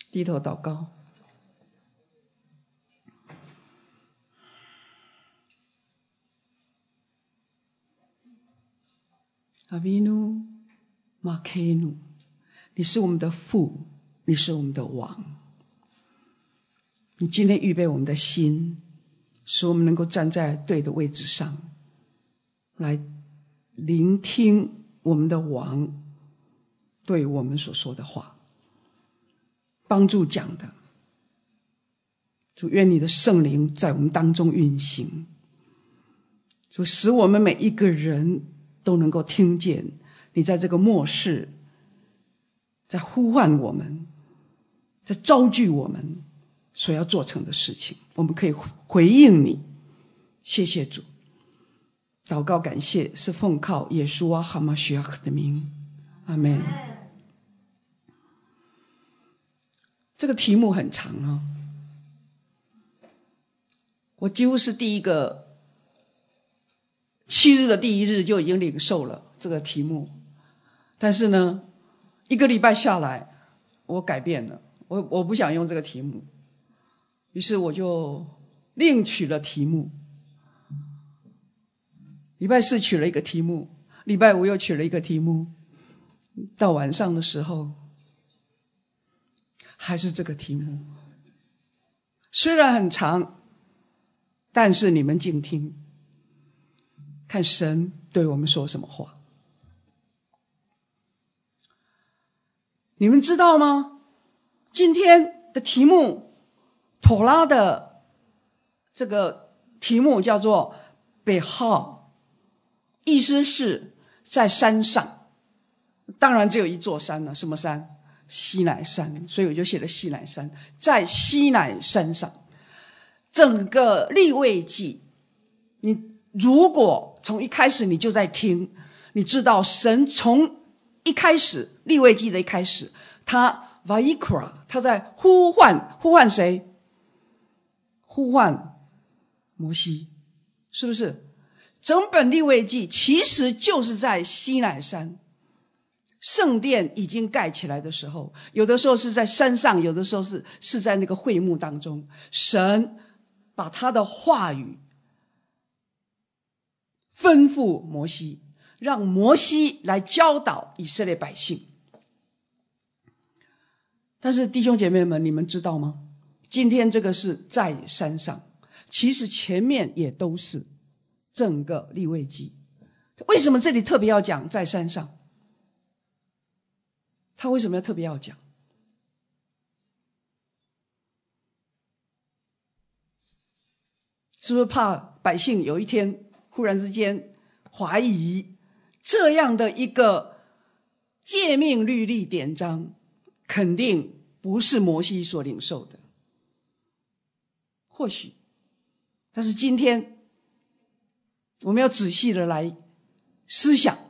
低头祷告。阿维努马克努，你是我们的父，你是我们的王。你今天预备我们的心，使我们能够站在对的位置上，来聆听我们的王对我们所说的话，帮助讲的。主，愿你的圣灵在我们当中运行，主，使我们每一个人都能够听见你在这个末世在呼唤我们，在招聚我们所要做成的事情，我们可以回应你。谢谢主，祷告感谢是奉靠耶稣啊哈马许亚克的名，阿们。这个题目很长啊，我几乎是第一个7日的第一日就已经领受了这个题目，但是呢1个礼拜下来我改变了，我不想用这个题目，于是我就另取了题目。礼拜4取了一个题目，礼拜5又取了一个题目，到晚上的时候还是这个题目。虽然很长，但是你们静听，看神对我们说什么话。你们知道吗？今天的题目，妥拉的这个题目叫做北哈，意思是在山上。当然只有一座山了，什么山？西乃山，所以我就写了西乃山，在西乃山上。整个利未记，你如果从一开始你就在听，你知道神从一开始，利未记的一开始，他 Vayikra， 他在呼唤谁？呼唤摩西，是不是？整本利未记其实就是在西乃山，圣殿已经盖起来的时候，有的时候是在山上，有的时候是在那个会幕当中，神把他的话语吩咐摩西，让摩西来教导以色列百姓。但是弟兄姐妹们，你们知道吗？今天这个是在山上，其实前面也都是整个利未记。为什么这里特别要讲在山上？他为什么要特别要讲？是不是怕百姓有一天忽然之间怀疑这样的一个诫命律例典章肯定不是摩西所领受的？或许，但是今天我们要仔细的来思想，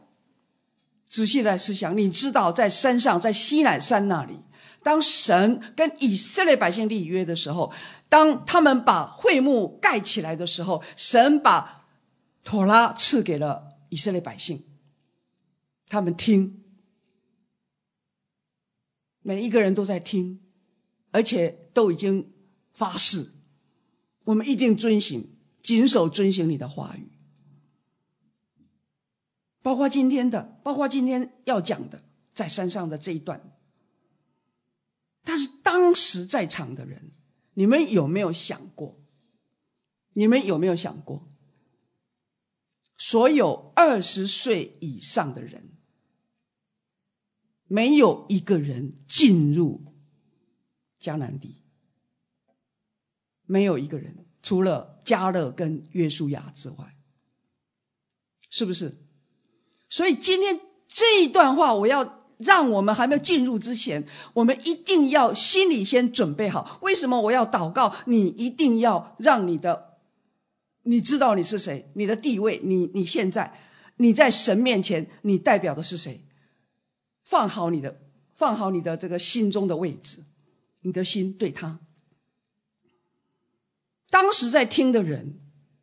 你知道在山上，在西乃山那里，当神跟以色列百姓立约的时候，当他们把会幕盖起来的时候，神把妥拉赐给了以色列百姓，他们听，每一个人都在听，而且都已经发誓，我们一定谨守遵行你的话语。包括今天要讲的在山上的这一段。但是当时在场的人，你们有没有想过，所有20岁以上的人，没有一个人进入迦南地，没有一个人，除了迦勒跟约书亚之外，是不是？所以今天这一段话，我要让我们还没有进入之前，我们一定要心里先准备好。为什么我要祷告？你一定要让你知道你是谁，你的地位，你现在你在神面前，你代表的是谁？放好你的这个心中的位置，你的心对他。当时在听的人，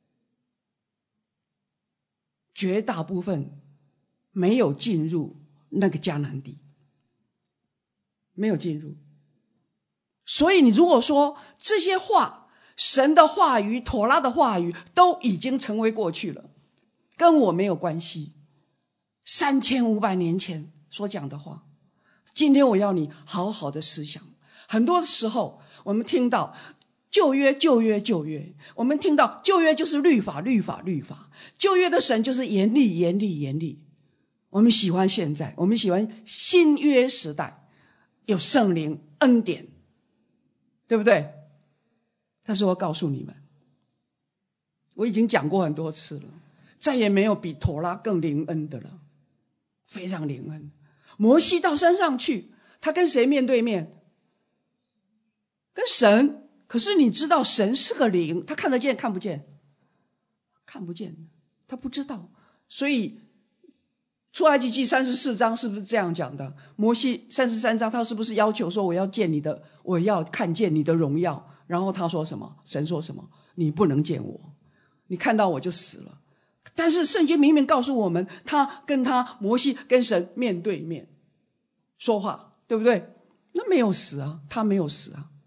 绝大部分没有进入那个迦南地，没有进入。 所以你如果说这些话，神的话语、妥拉的话语都已经成为过去了，跟我没有关系。3500年前所讲的话，今天我要你好好的思想。很多时候我们听到旧约，我们听到旧约就是律法，旧约的神就是严厉。我们喜欢现在，我们喜欢新约时代，有圣灵恩典，对不对？但是我告诉你们，我已经讲过很多次了，再也没有比妥拉更灵恩的了，非常灵恩。摩西到山上去，他跟谁面对面？跟神。可是你知道神是个灵，他看得见看不见？看不见，他不知道。所以出埃及记34章是不是这样讲的？摩西33章他是不是要求说我要看见你的荣耀？然后他说什么？神说什么？你不能见我，你看到我就死了。但是圣经明明告诉我们，摩西跟神面对面说话，对不对？那没有死啊，他没有死啊。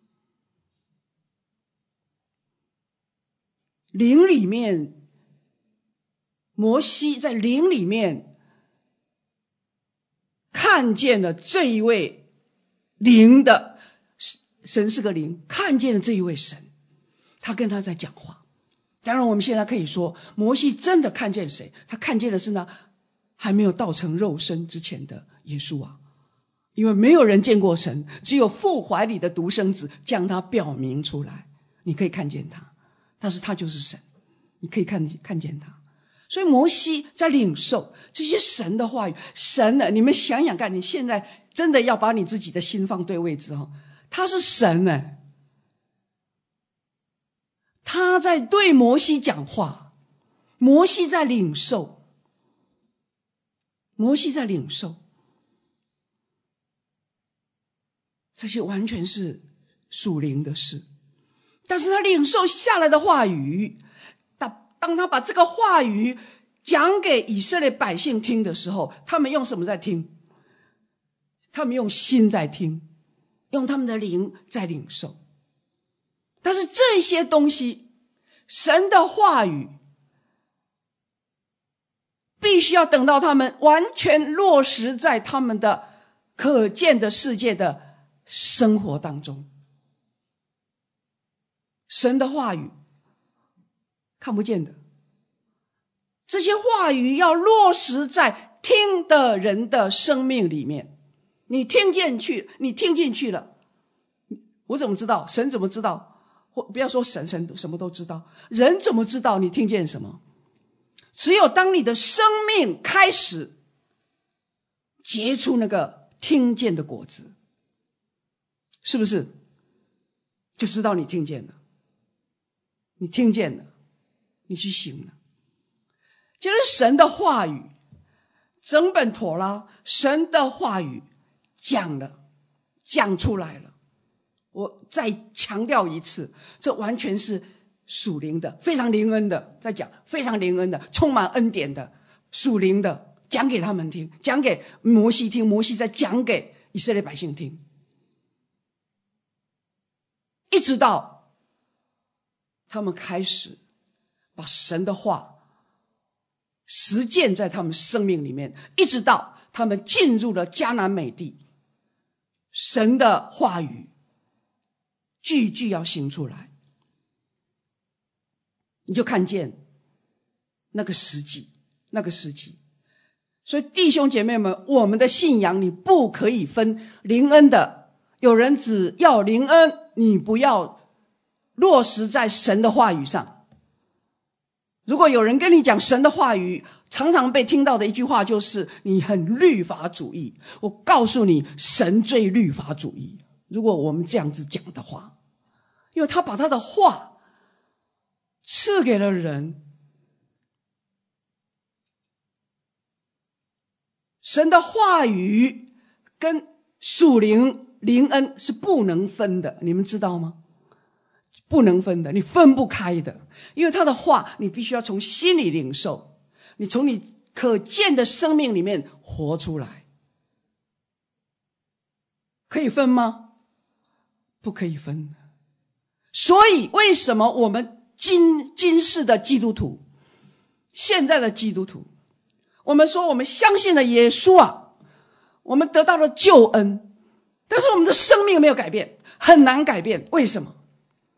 灵里面，摩西在灵里面看见了这一位灵的神，是个灵，看见了这一位神，他跟他在讲话。当然我们现在可以说摩西真的看见谁？他看见的是那还没有道成肉身之前的耶稣啊，因为没有人见过神，只有父怀里的独生子将他表明出来，你可以看见他，但是他就是神，你可以看见他。所以摩西在领受这些神的话语。神呢，你们想想看，你现在真的要把你自己的心放对位置哦，他是神呢，他在对摩西讲话，摩西在领受，这些完全是属灵的事。但是他领受下来的话语，当他把这个话语讲给以色列百姓听的时候，他们用什么在听？他们用心在听，用他们的灵在领受。但是这些东西，神的话语必须要等到他们完全落实在他们的可见的世界的生活当中。神的话语看不见的，这些话语要落实在听的人的生命里面。你听进去了，我怎么知道？神怎么知道？或不要说神什么都知道，人怎么知道你听见什么？只有当你的生命开始结出那个听见的果子，是不是就知道你听见了？你听见了，你去行了。就是神的话语，整本妥拉，神的话语讲出来了。我再强调一次，这完全是属灵的，非常灵恩的，在讲非常灵恩的，充满恩典的，属灵的，讲给他们听，讲给摩西听，摩西再讲给以色列百姓听，一直到他们开始把神的话实践在他们生命里面，一直到他们进入了迦南美地，神的话语句句要行出来，你就看见那个时机。所以弟兄姐妹们，我们的信仰你不可以分灵恩的，有人只要灵恩，你不要落实在神的话语上。如果有人跟你讲神的话语，常常被听到的一句话就是你很律法主义。我告诉你，神最律法主义。如果我们这样子讲的话，因为他把他的话赐给了人，神的话语跟属灵灵恩是不能分的，你们知道吗？不能分的，你分不开的。因为他的话你必须要从心里领受，你从你可见的生命里面活出来。可以分吗？ 不可以分的。所以为什么我们今世的基督徒，现在的基督徒，我们说我们相信了耶稣啊，我们得到了救恩，但是我们的生命没有改变，很难改变。为什么？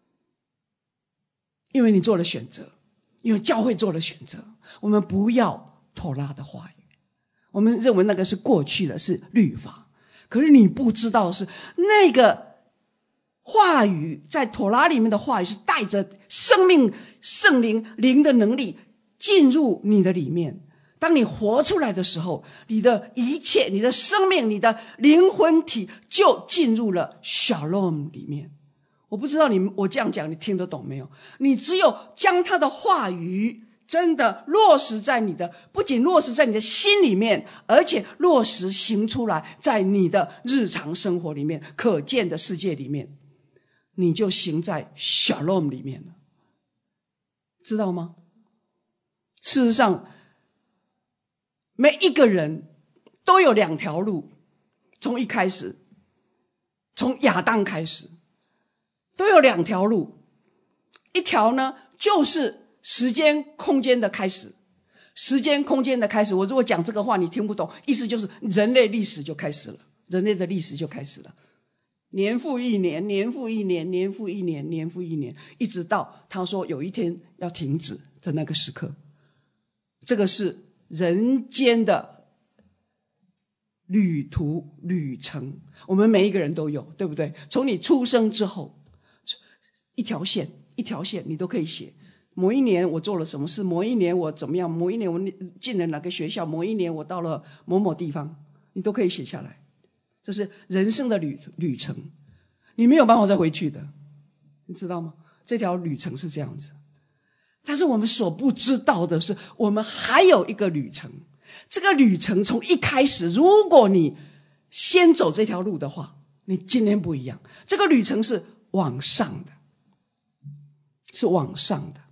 因为你做了选择，因为教会做了选择，我们不要妥拉的话语，我们认为那个是过去的，是律法。可是你不知道是那个话语，在妥拉里面的话语是带着生命圣灵的能力进入你的里面。当你活出来的时候，你的一切，你的生命，你的灵魂体就进入了 Shalom 里面。我不知道我这样讲你听得懂没有？你只有将他的话语真的落实在你的，不仅落实在你的心里面，而且落实行出来，在你的日常生活里面，可见的世界里面，你就行在 Shalom 里面了，知道吗？事实上，每一个人都有两条路，从一开始，从亚当开始，都有两条路。一条呢，就是时间空间的开始。时间空间的开始，我如果讲这个话你听不懂，意思就是人类历史就开始了，人类的历史就开始了，年复一年，年复一年，年复一年，年复一年，一直到他说有一天要停止的那个时刻。这个是人间的旅途旅程，我们每一个人都有，对不对？从你出生之后，一条线一条线你都可以写，某一年我做了什么事，某一年我怎么样，某一年我进了哪个学校，某一年我到了某某地方，你都可以写下来。这是人生的旅程，你没有办法再回去的，你知道吗？这条旅程是这样子。但是我们所不知道的是，我们还有一个旅程。这个旅程从一开始，如果你先走这条路的话，你今天不一样。这个旅程是往上的，是往上的，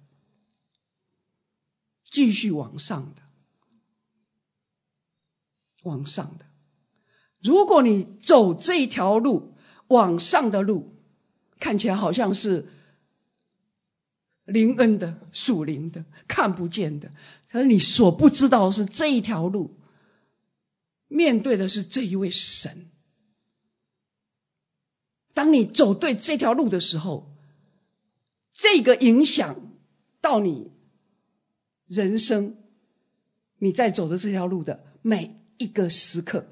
继续往上的，往上的。如果你走这条路，往上的路，看起来好像是灵恩的、属灵的、看不见的，可是你所不知道的是，这一条路面对的是这一位神。当你走对这条路的时候，这个影响到你人生，你在走的这条路的每一个时刻，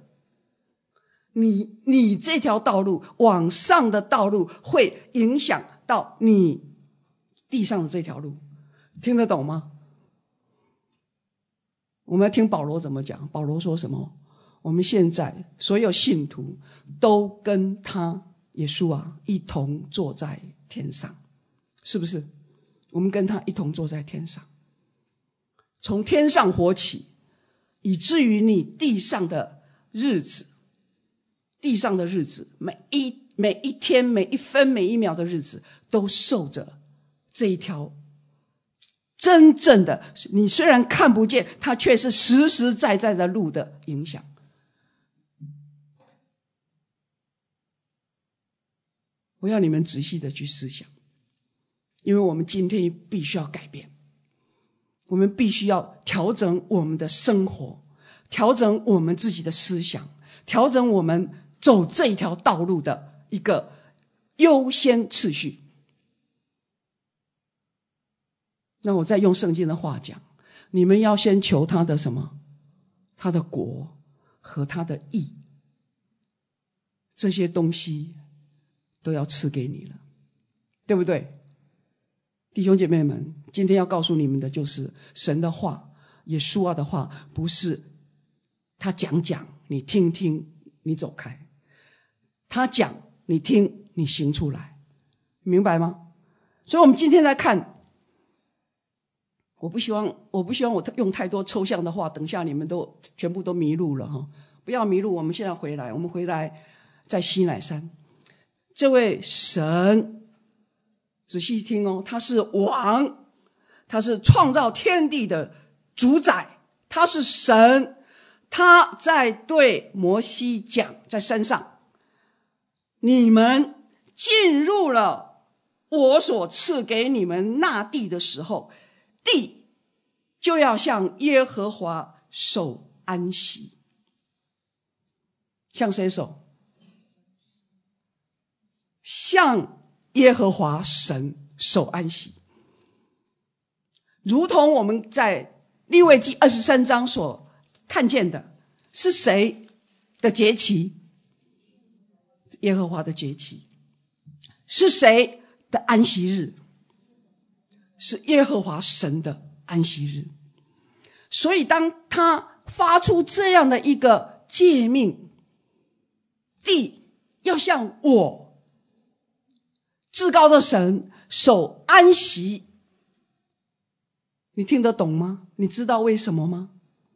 你这条道路往上的道路会影响到你地上的这条路，听得懂吗？我们要听保罗怎么讲。保罗说什么？我们现在所有信徒都跟他耶稣啊一同坐在天上，是不是？我们跟他一同坐在天上，从天上活起，以至于你地上的日子，每一天每一分每一秒的日子，都受着这一条真正的，你虽然看不见，它却是实实在在的路的影响。我要你们仔细的去思想，因为我们今天必须要改变，我们必须要调整我们的生活，调整我们自己的思想，调整我们走这一条道路的一个优先次序。那我再用圣经的话讲，你们要先求他的什么？他的国和他的义，这些东西都要赐给你了，对不对？弟兄姐妹们，今天要告诉你们的就是神的话，耶稣啊的话，不是他讲你听听你走开，他讲你听你行出来，明白吗？所以我们今天来看，我不希望我用太多抽象的话，等下你们都全部都迷路了哈！不要迷路，我们现在回来，我们回来在西乃山，这位神，仔细听哦，他是王，他是创造天地的主宰，他是神，他在对摩西讲，在山上，你们进入了我所赐给你们那地的时候，地就要向耶和华守安息。向谁守？向耶和华神守安息。如同我们在利未记23章所看见的，是谁的节期？耶和华的节期。是谁的安息日？是耶和华神的安息日。所以当他发出这样的一个诫命，地要向我至高的神守安息，你听得懂吗？你知道为什么吗？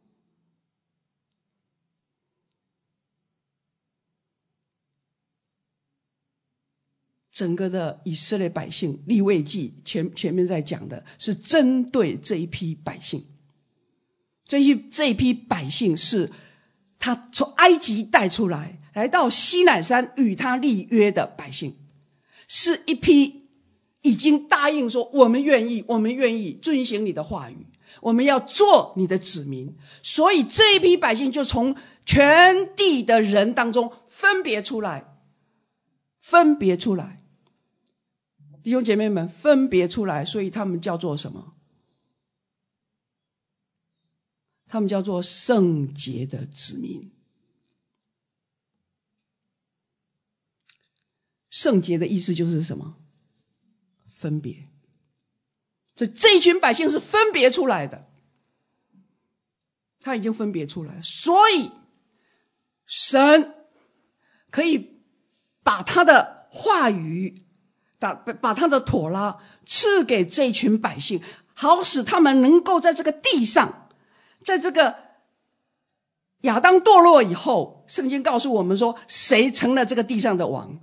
整个的以色列百姓，利未记前面在讲的是针对这一批百姓。这一批百姓是他从埃及带出来，来到西乃山与他立约的百姓，是一批已经答应说我们愿意遵行你的话语，我们要做你的子民。所以这一批百姓就从全地的人当中分别出来。弟兄姐妹们，分别出来，所以他们叫做什么？他们叫做圣洁的子民。圣洁的意思就是什么？分别。所以这一群百姓是分别出来的，他已经分别出来，所以神可以把他的话语，把他的妥拉赐给这群百姓，好使他们能够在这个地上，在这个亚当堕落以后，圣经告诉我们说，谁成了这个地上的王？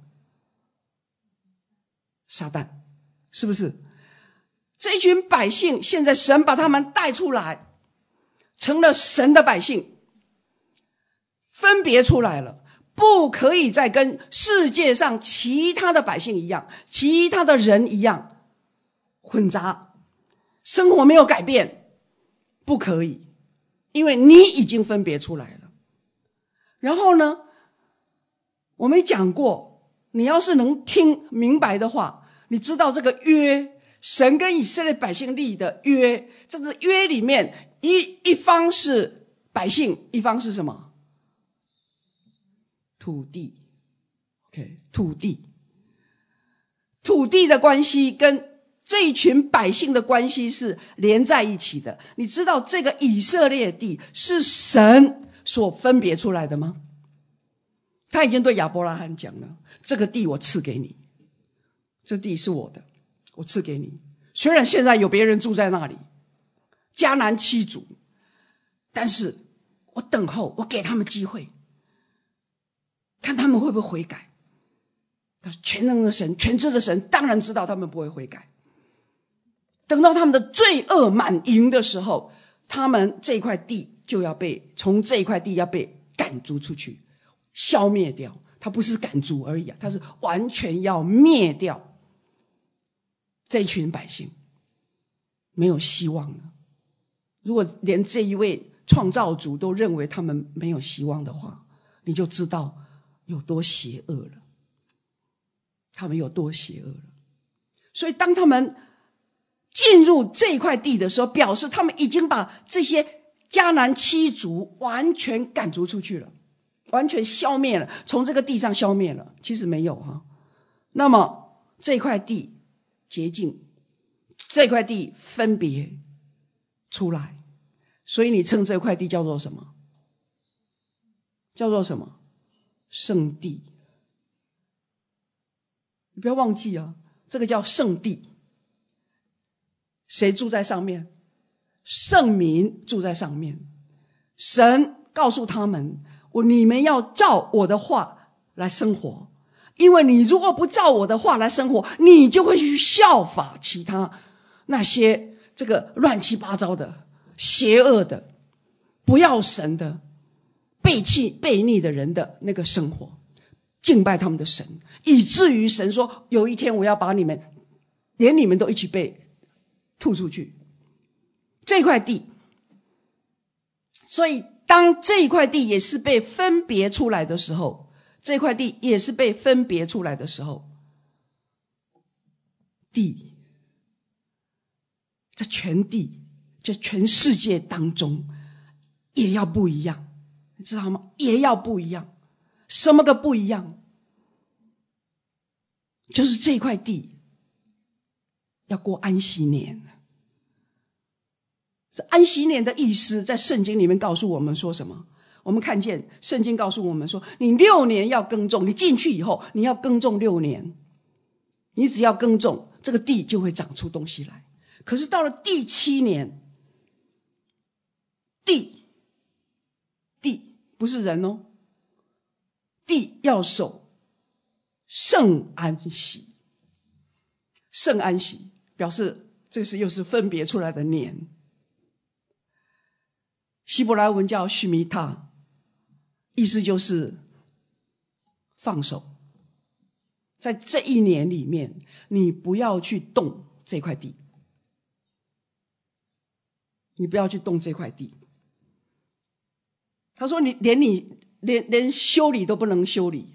撒旦，是不是？这群百姓现在神把他们带出来，成了神的百姓，分别出来了，不可以再跟世界上其他的百姓一样，其他的人一样混杂，生活没有改变，不可以，因为你已经分别出来了。然后呢，我们讲过，你要是能听明白的话，你知道这个约，神跟以色列百姓立的约，这个约里面一方是百姓，一方是什么？土地。 OK， 土地的关系跟这一群百姓的关系是连在一起的。你知道这个以色列地是神所分别出来的吗？他已经对亚伯拉罕讲了，这个地我赐给你，这地是我的，我赐给你。虽然现在有别人住在那里，迦南7族，但是我等候，我给他们机会，看他们会不会悔改。全能的神，全知的神当然知道他们不会悔改。等到他们的罪恶满盈的时候，他们这块地就要从这一块地要被赶逐出去，消灭掉。他不是赶逐而已啊，他是完全要灭掉这一群百姓，没有希望了。如果连这一位创造主都认为他们没有希望的话，你就知道有多邪恶了。他们有多邪恶了。所以当他们进入这块地的时候，表示他们已经把这些迦南7族完全赶逐出去了，完全消灭了，从这个地上消灭了。其实没有哈。那么这块地洁净，这块地分别出来，所以你称这块地叫做什么？叫做什么？圣地。你不要忘记啊，这个叫圣地。谁住在上面？圣民住在上面。神告诉他们，你们要照我的话来生活，因为你如果不照我的话来生活，你就会去效法其他那些这个乱七八糟的、邪恶的、不要神的、背逆的人的那个生活。 敬拜他们的神，以至于神说有一天我要把你们连你们都一起被吐出去。这块地，所以当这一块地也是被分别出来的时候，这块地也是被分别出来的时候，地在全地，在全世界当中也要不一样，你知道吗？也要不一样。什么个不一样？就是这块地要过安息年。这安息年的意思在圣经里面告诉我们说什么？我们看见圣经告诉我们说，你6年要耕种，你进去以后你要耕种6年，你只要耕种，这个地就会长出东西来。可是到了第7年，地不是人哦，地要守圣安息。圣安息表示这是又是分别出来的年，希伯来文叫须弥塔，意思就是放手。在这一年里面，你不要去动这块地，你不要去动这块地。他说你连修理都不能修理，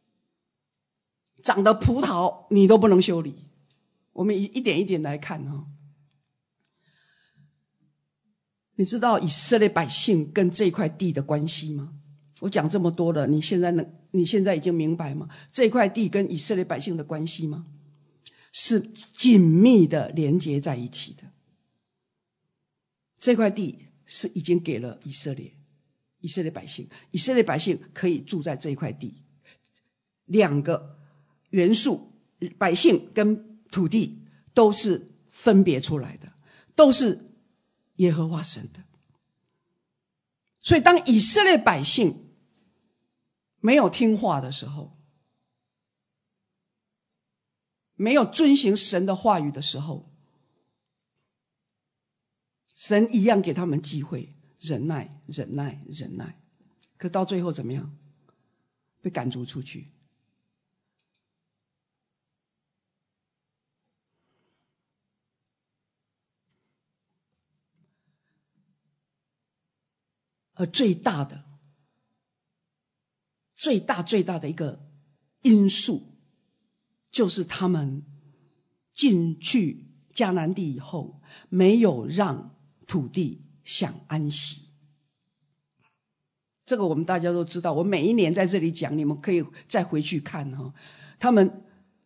长的葡萄你都不能修理。我们一点一点来看哈。你知道以色列百姓跟这块地的关系吗？我讲这么多了，你现在已经明白吗？这块地跟以色列百姓的关系吗？是紧密的连接在一起的。这块地是已经给了以色列百姓，以色列百姓可以住在这块地。2个元素，百姓跟土地都是分别出来的，都是耶和华神的。所以当以色列百姓没有听话的时候，没有遵行神的话语的时候，神一样给他们机会，忍耐。可到最后怎么样？被赶逐出去。而最大的一个因素，就是他们进去迦南地以后，没有让土地享安息。这个我们大家都知道，我每一年在这里讲，你们可以再回去看哈。他们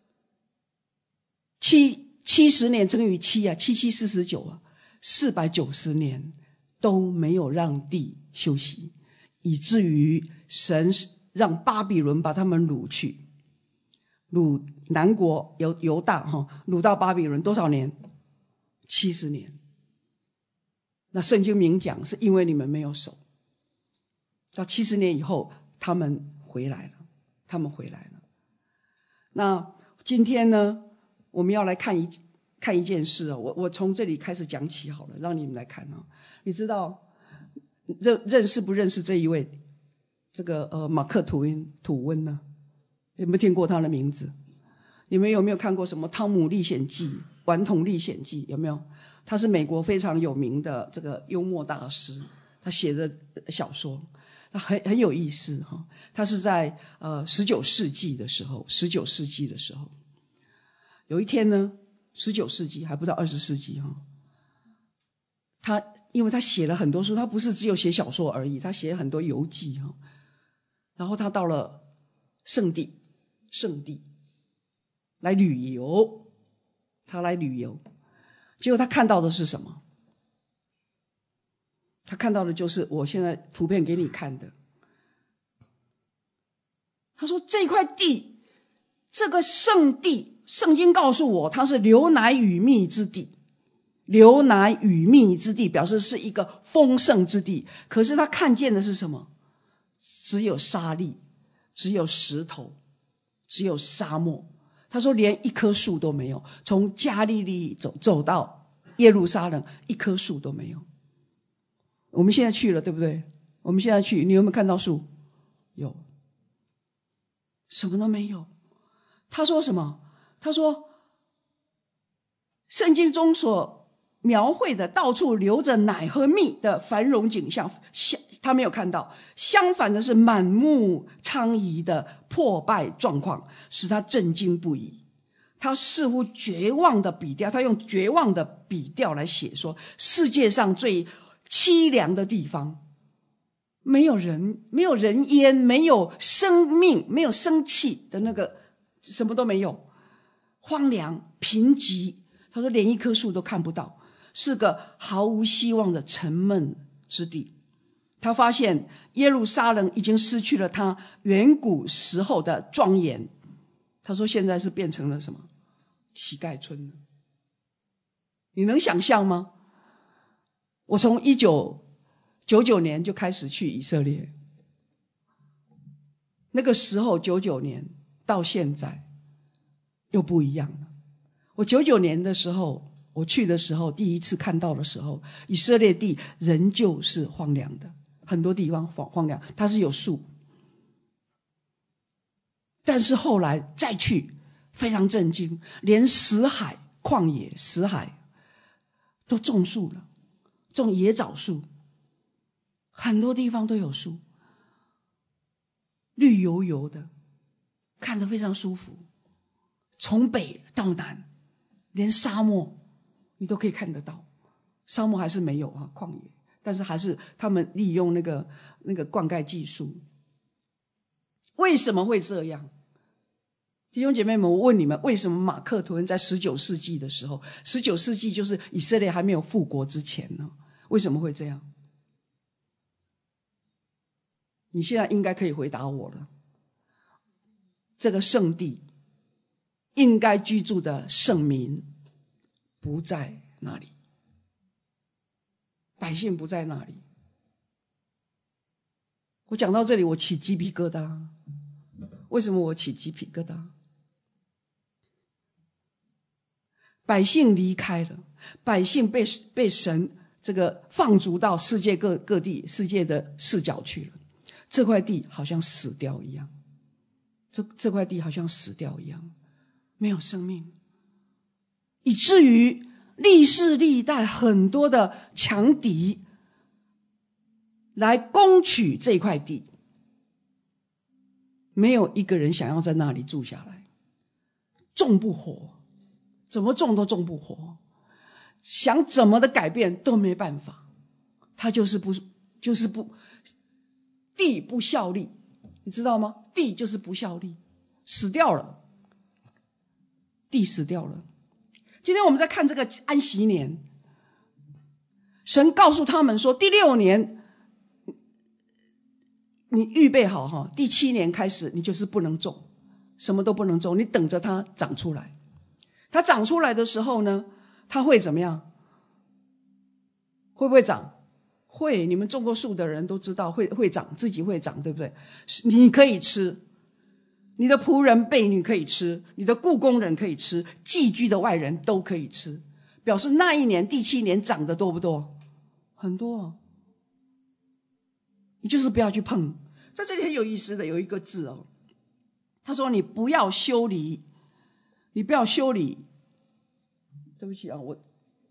70年乘以7啊，7749啊，490年都没有让地休息，以至于神让巴比伦把他们掳去，掳南国犹大掳到巴比伦多少年？70年。那圣经明讲是因为你们没有守，到70年以后他们回来了。那今天呢，我们要来看一件事啊，我从这里开始讲起好了，让你们来看啊。你知道认识不认识这一位这个马克吐温呢？有没有听过他的名字？你们有没有看过什么《汤姆历险记》《顽童历险记》？有没有？他是美国非常有名的这个幽默大师，他写的小说，他很有意思哈。他是在19世纪的时候，有一天呢，19世纪还不到20世纪哈，因为他写了很多书，他不是只有写小说而已，他写很多游记哈。然后他到了圣地来旅游，结果他看到的是什么？他看到的就是我现在图片给你看的。他说这块地，这个圣地，圣经告诉我它是流奶与蜜之地。流奶与蜜之地表示是一个丰盛之地，可是他看见的是什么？只有沙砾，只有石头，只有沙漠。他说连一棵树都没有，从加利利走到耶路撒冷，一棵树都没有。我们现在去了，对不对？我们现在去，你有没有看到树？有。 什么都没有。他说什么？他说圣经中所描绘的到处流着奶和蜜的繁荣景象，他没有看到，相反的是满目疮痍的破败状况，使他震惊不已。他似乎绝望的笔调，他用绝望的笔调来写说，世界上最凄凉的地方，没有人，没有人烟，没有生命，没有生气的那个，什么都没有，荒凉贫瘠。他说连一棵树都看不到，是个毫无希望的沉闷之地。他发现耶路撒冷已经失去了他远古时候的庄严。他说现在是变成了什么？乞丐村了。你能想象吗？我从1999年就开始去以色列，那个时候99年到现在又不一样了。我99年的时候，我去的时候，第一次看到的时候，以色列地仍旧是荒凉的，很多地方荒凉，它是有树。但是后来再去，非常震惊，连死海旷野死海都种树了，种野枣树，很多地方都有树，绿油油的，看得非常舒服。从北到南，连沙漠你都可以看得到，沙漠还是没有啊，旷野，但是还是他们利用那个灌溉技术。为什么会这样？弟兄姐妹们，我问你们，为什么马克吐温在19世纪的时候，19世纪就是以色列还没有复国之前呢？为什么会这样？你现在应该可以回答我了。这个圣地应该居住的圣民不在那里，百姓不在那里。我讲到这里，我起鸡皮疙瘩。为什么我起鸡皮疙瘩？百姓离开了，百姓被神这个放逐到世界各地，世界的视角去了。这块地好像死掉一样，这块地好像死掉一样，没有生命，以至于历世历代很多的强敌来攻取这块地，没有一个人想要在那里住下来，种不活，怎么种都种不活，想怎么的改变都没办法，他就是不地不效力，你知道吗？地就是不效力，死掉了，地死掉了。今天我们在看这个安息年，神告诉他们说，第6年你预备好哈，第7年开始你就是不能种，什么都不能种，你等着它长出来。它长出来的时候呢，它会怎么样？会不会长？会，你们种过树的人都知道会长，自己会长，对不对？你可以吃，你的仆人婢女可以吃，你的雇工人可以吃，寄居的外人都可以吃，表示那一年第7年长得多不多？很多哦。你就是不要去碰。在这里很有意思的有一个字哦，他说你不要修理，你不要修理，对不起啊，我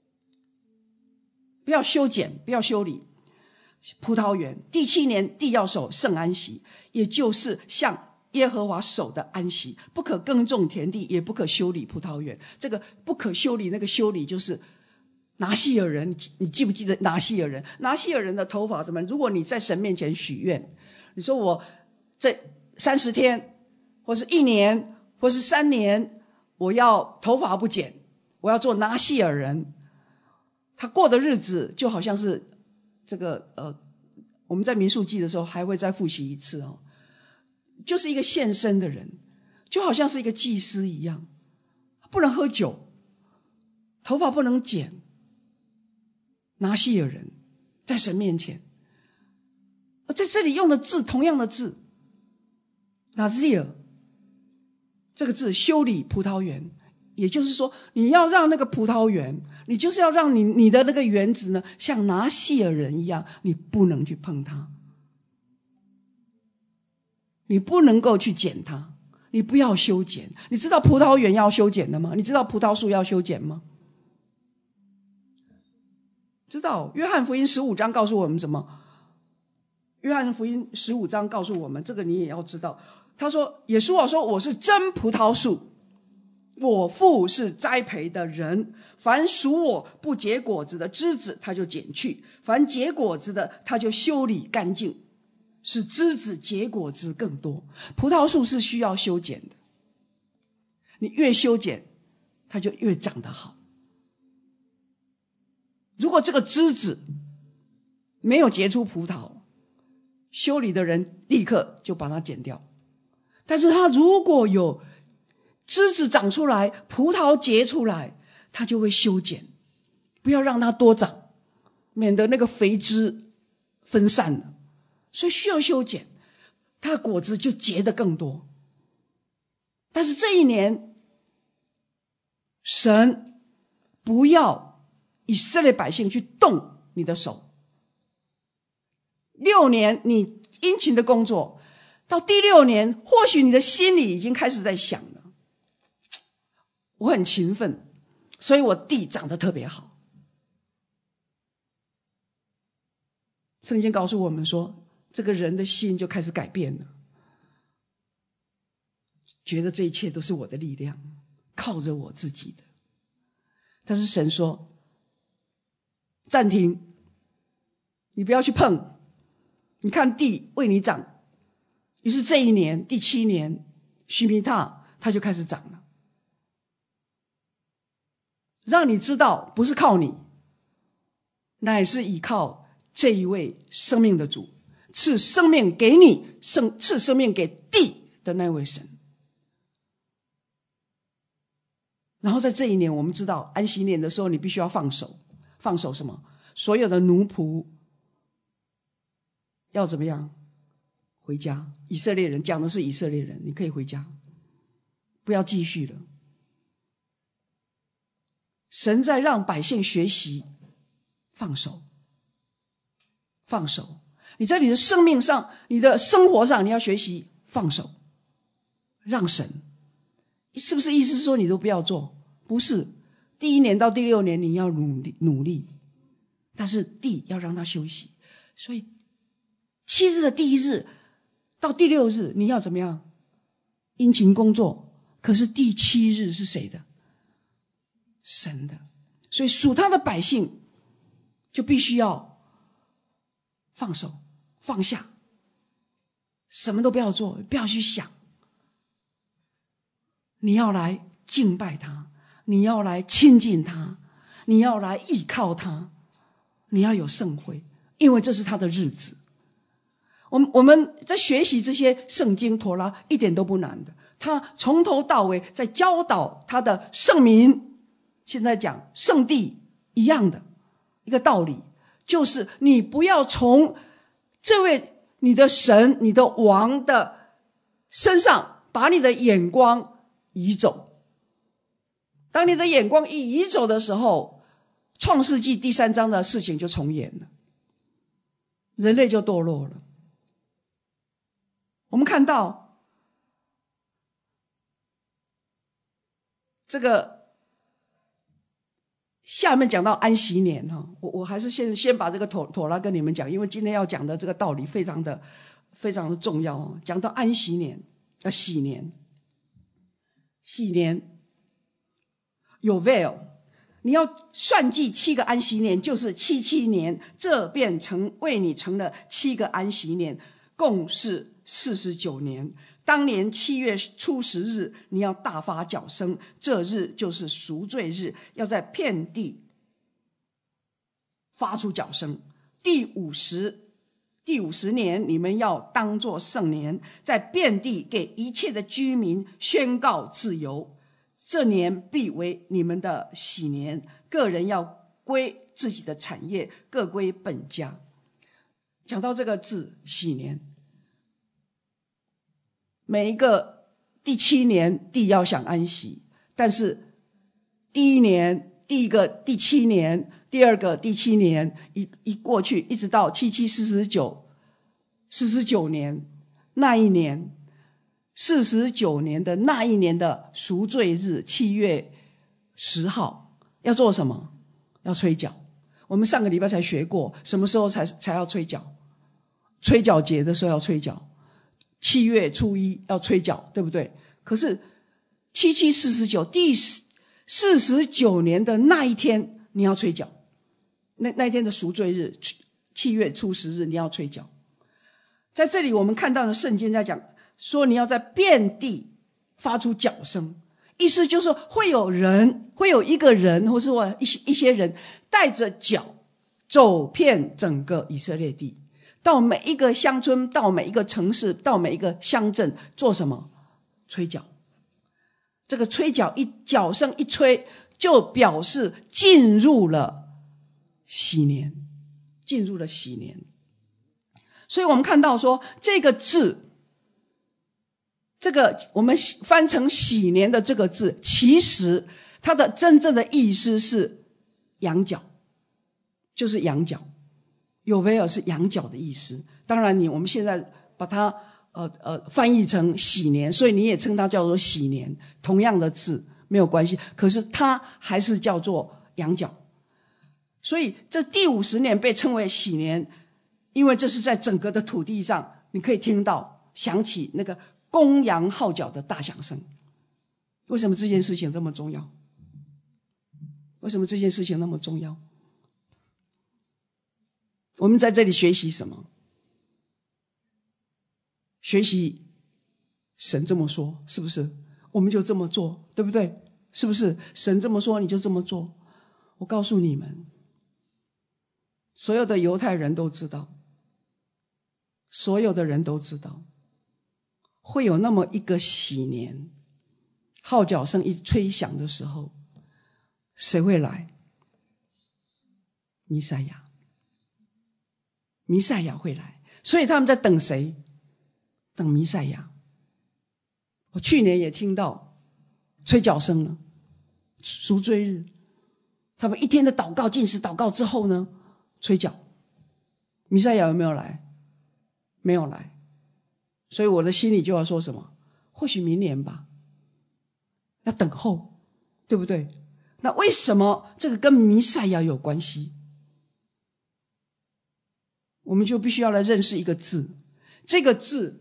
不要修剪，不要修理葡萄园。第7年地要守圣安息，也就是向耶和华守的安息，不可耕种田地，也不可修理葡萄园。这个不可修理，那个修理就是拿细尔人，你记不记得拿细尔人？拿细尔人的头发怎么？如果你在神面前许愿，你说我这30天，或是1年，或是3年，我要头发不剪，我要做拿细尔人。他过的日子就好像是这个我们在民数记的时候还会再复习一次哦，就是一个献身的人，就好像是一个祭司一样，不能喝酒，头发不能剪，拿细尔人在神面前。在这里用的字同样的字 Nazir 这个字，修理葡萄园，也就是说你要让那个葡萄园，你就是要让你的那个园子呢像拿细尔人一样，你不能去碰它，你不能够去剪它， 你不要修剪。你知道葡萄园要修剪的吗？你知道葡萄树要修剪吗？知道。约翰福音15章告诉我们什么？约翰福音15章告诉我们，这个你也要知道。他说，耶稣说，我是真葡萄树，我父是栽培的人，凡属我不结果子的枝子他就剪去，凡结果子的他就修理干净，使枝子结果子更多。葡萄树是需要修剪的，你越修剪它就越长得好。如果这个枝子没有结出葡萄，修理的人立刻就把它剪掉。但是它如果有枝子长出来，葡萄结出来，它就会修剪，不要让它多长，免得那个肥枝分散了。所以需要修剪，它的果子就结得更多。但是这一年，神不要以色列百姓去动你的手。6年你殷勤的工作，到第6年，或许你的心里已经开始在想了，我很勤奋，所以我地长得特别好。圣经告诉我们说，这个人的心就开始改变了，觉得这一切都是我的力量，靠着我自己的。但是神说，暂停，你不要去碰，你看地为你长。于是这一年第7年，须弥塔它就开始长了，让你知道不是靠你，乃是依靠这一位生命的主，赐生命给你，赐生命给地的那位神。然后在这一年，我们知道安息年的时候，你必须要放手。放手什么？所有的奴仆要怎么样？回家。以色列人，讲的是以色列人，你可以回家，不要继续了。神在让百姓学习放手。放手。你在你的生命上，你的生活上，你要学习放手，让神。是不是意思说你都不要做？不是。第1年到第6年你要努力，但是地要让他休息。所以7日的第1日到第6日你要怎么样？殷勤工作。可是第7日是谁的？神的。所以属他的百姓就必须要放手，放下，什么都不要做，不要去想。你要来敬拜他，你要来亲近他，你要来依靠他，你要有圣会，因为这是他的日子。我们在学习这些圣经陀拉一点都不难的，他从头到尾在教导他的圣民。现在讲圣地一样的一个道理，就是你不要从这位你的神你的王的身上把你的眼光移走。当你的眼光一移走的时候，创世纪第3章的事情就重演了，人类就堕落了。我们看到这个下面讲到安息年，我还是先把这个妥拉跟你们讲，因为今天要讲的这个道理非常的重要。讲到安息年，喜年，喜年有 veil， 你要算计7个安息年，就是77年，这便为你成了7个安息年，共是49年。当年7月初10日，你要大发角声，这日就是赎罪日，要在遍地发出角声。第50年，你们要当作圣年，在遍地给一切的居民宣告自由。这年必为你们的喜年，个人要归自己的产业，各归本家。讲到这个字喜年，每一个第7年地要享安息，但是第1年第一个第7年，第二个第7年一过去，一直到7749年那一年， 49年的那一年的赎罪日7月10号要做什么？要吹角。我们上个礼拜才学过什么时候才要吹角，吹角节的时候要吹角，7月初1要吹角，对不对？可是7749第49年的那一天你要吹角，那一天的赎罪日7月初10日你要吹角。在这里我们看到的圣经在讲说你要在遍地发出角声，意思就是会有一个人或是说一些人带着角走遍整个以色列地，到每一个乡村，到每一个城市，到每一个乡镇，做什么？吹角。这个吹角角声一吹，就表示进入了喜年，进入了喜年。所以我们看到说这个字，这个我们翻成喜年的这个字，其实它的真正的意思是羊角，就是羊角，有维尔是羊角的意思。当然我们现在把它翻译成喜年，所以你也称它叫做喜年，同样的字没有关系，可是它还是叫做羊角。所以这第50年被称为喜年，因为这是在整个的土地上你可以听到响起那个公羊号角的大响声。为什么这件事情这么重要？为什么这件事情那么重要？我们在这里学习什么？学习神这么说，是不是？我们就这么做，对不对？是不是？神这么说你就这么做。我告诉你们，所有的犹太人都知道，所有的人都知道，会有那么一个喜年，号角声一吹响的时候，谁会来？弥赛亚。弥赛亚会来，所以他们在等谁？等弥赛亚。我去年也听到吹角声了，赎罪日，他们一天的祷告禁食祷告之后呢，吹角。弥赛亚有没有来？没有来。所以我的心里就要说什么？或许明年吧，要等候，对不对？那为什么这个跟弥赛亚有关系？我们就必须要来认识一个字，这个字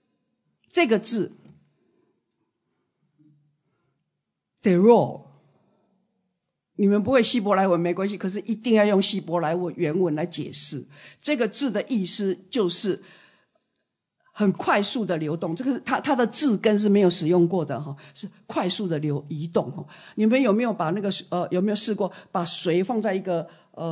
Deror， 你们不会希伯来文没关系，可是一定要用希伯来文原文来解释。这个字的意思就是很快速的流动，这个它的字根是没有使用过的，是快速的移动。你们有没有把那个有没有试过把水放在一个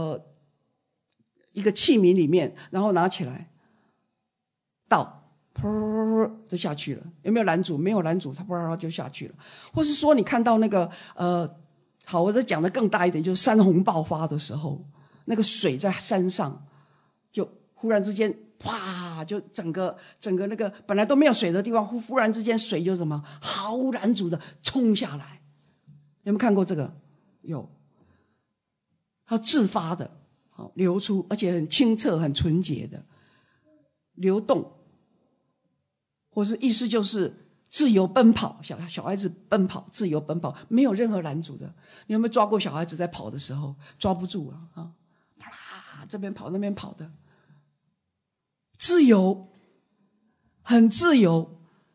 器皿里面，然后拿起来倒，噗就下去了？有没有拦阻？没有拦阻，它噗就下去了。或是说你看到那个好，我再讲的更大一点，就是山洪爆发的时候，那个水在山上就忽然之间啪，就整个那个本来都没有水的地方，忽然之间水就什么毫无拦阻的冲下来。有没有看过这个？有。它自发的流出，而且很清澈很纯洁的流动，或是意思就是自由奔跑，小孩子奔跑，自由奔跑，没有任何拦阻的。你有没有抓过小孩子在跑的时候抓不住啊？啪啦，这边跑那边跑的，自由，很自由，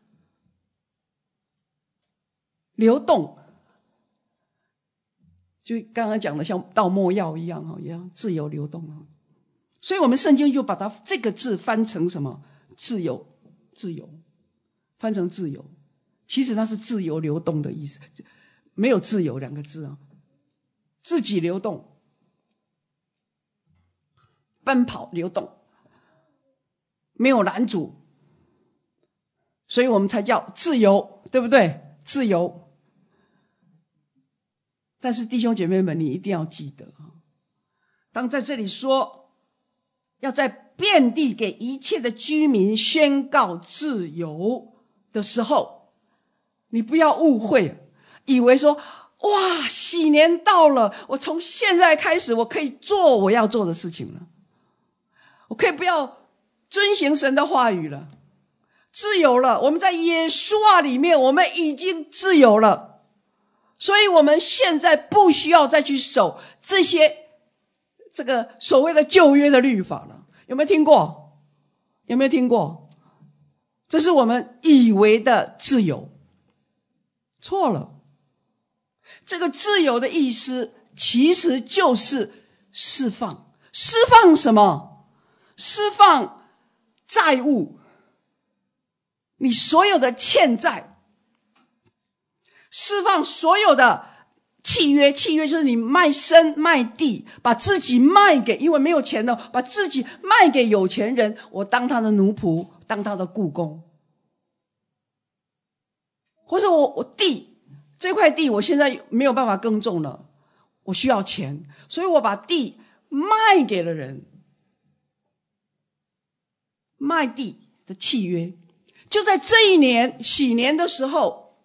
流动，就刚刚讲的像倒墨药一样自由流动。所以我们圣经就把它这个字翻成什么？自由，翻成自由。其实它是自由流动的意思，没有自由两个字自己流动，奔跑流动，没有拦阻，所以我们才叫自由，对不对？自由。但是弟兄姐妹们，你一定要记得，当在这里说要在遍地给一切的居民宣告自由的时候，你不要误会，以为说哇，喜年到了，我从现在开始我可以做我要做的事情了，我可以不要遵行神的话语了， 自由了，我们在耶稣里面，我们已经自由了。所以我们现在不需要再去守这个所谓的旧约的律法了。有没有听过？有没有听过？这是我们以为的自由，错了。这个自由的意思其实就是释放。释放什么？释放债务，你所有的欠债，释放所有的契约。契约就是你卖身卖地，把自己卖给，因为没有钱了，把自己卖给有钱人，我当他的奴仆，当他的雇工。或者我地，这块地我现在没有办法耕种了，我需要钱，所以我把地卖给了人。卖地的契约就在这一年喜年的时候，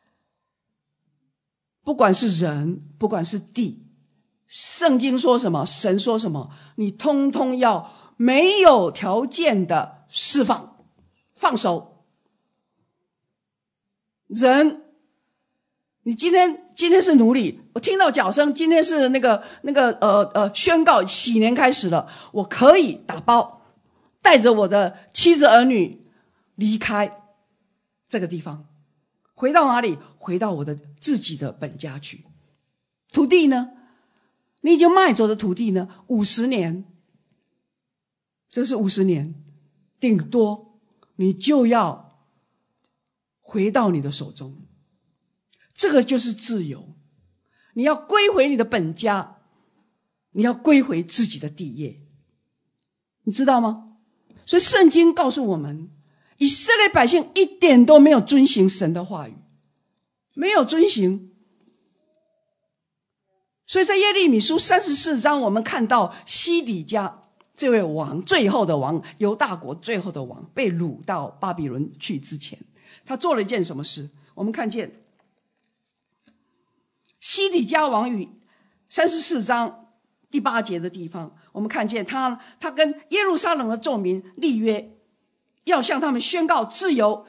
不管是人，不管是地，圣经说什么，神说什么，你通通要没有条件的释放，放手。人，你今天是奴隶，我听到脚声，今天是宣告喜年开始了，我可以打包带着我的妻子儿女离开这个地方，回到哪里？回到我的自己的本家去。土地呢？你已经卖走的土地呢？50年，这是50年，顶多你就要回到你的手中。这个就是自由。你要归回你的本家，你要归回自己的地业，你知道吗？所以圣经告诉我们，以色列百姓一点都没有遵行神的话语，没有遵行。所以在耶利米书34章，我们看到西底家这位王，最后的王，犹大国最后的王，被掳到巴比伦去之前，他做了一件什么事？我们看见西底家王与34章第8节的地方，我们看见他跟耶路撒冷的众民立约，要向他们宣告自由，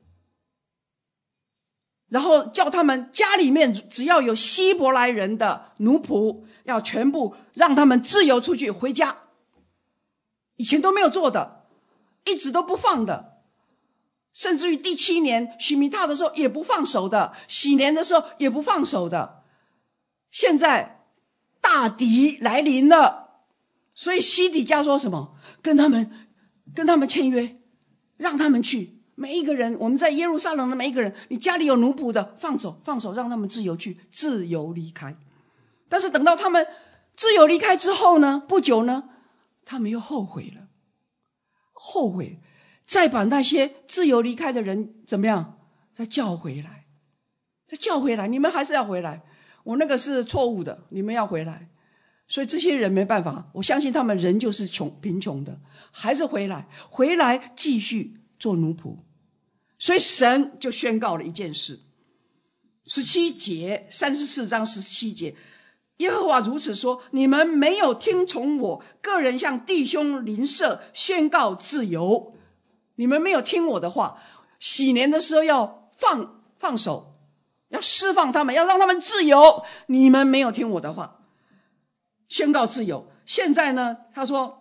然后叫他们家里面只要有希伯来人的奴仆，要全部让他们自由出去回家。以前都没有做的，一直都不放的，甚至于第7年许米塔的时候也不放手的，喜年的时候也不放手的。现在大敌来临了，所以西底家说什么？跟他们签约，让他们去。每一个人，我们在耶路撒冷的每一个人，你家里有奴仆的，放手，让他们自由去，自由离开。但是等到他们自由离开之后呢，不久呢，他们又后悔了，后悔，再把那些自由离开的人怎么样？再叫回来，你们还是要回来。我那个是错误的，你们要回来。所以这些人没办法，我相信他们人就是贫穷的，还是回来继续做奴仆。所以神就宣告了一件事，17节，34章17节，耶和华如此说：你们没有听从我个人向弟兄邻舍宣告自由，你们没有听我的话，喜年的时候要放手，要释放他们，要让他们自由，你们没有听我的话，宣告自由。现在呢，他说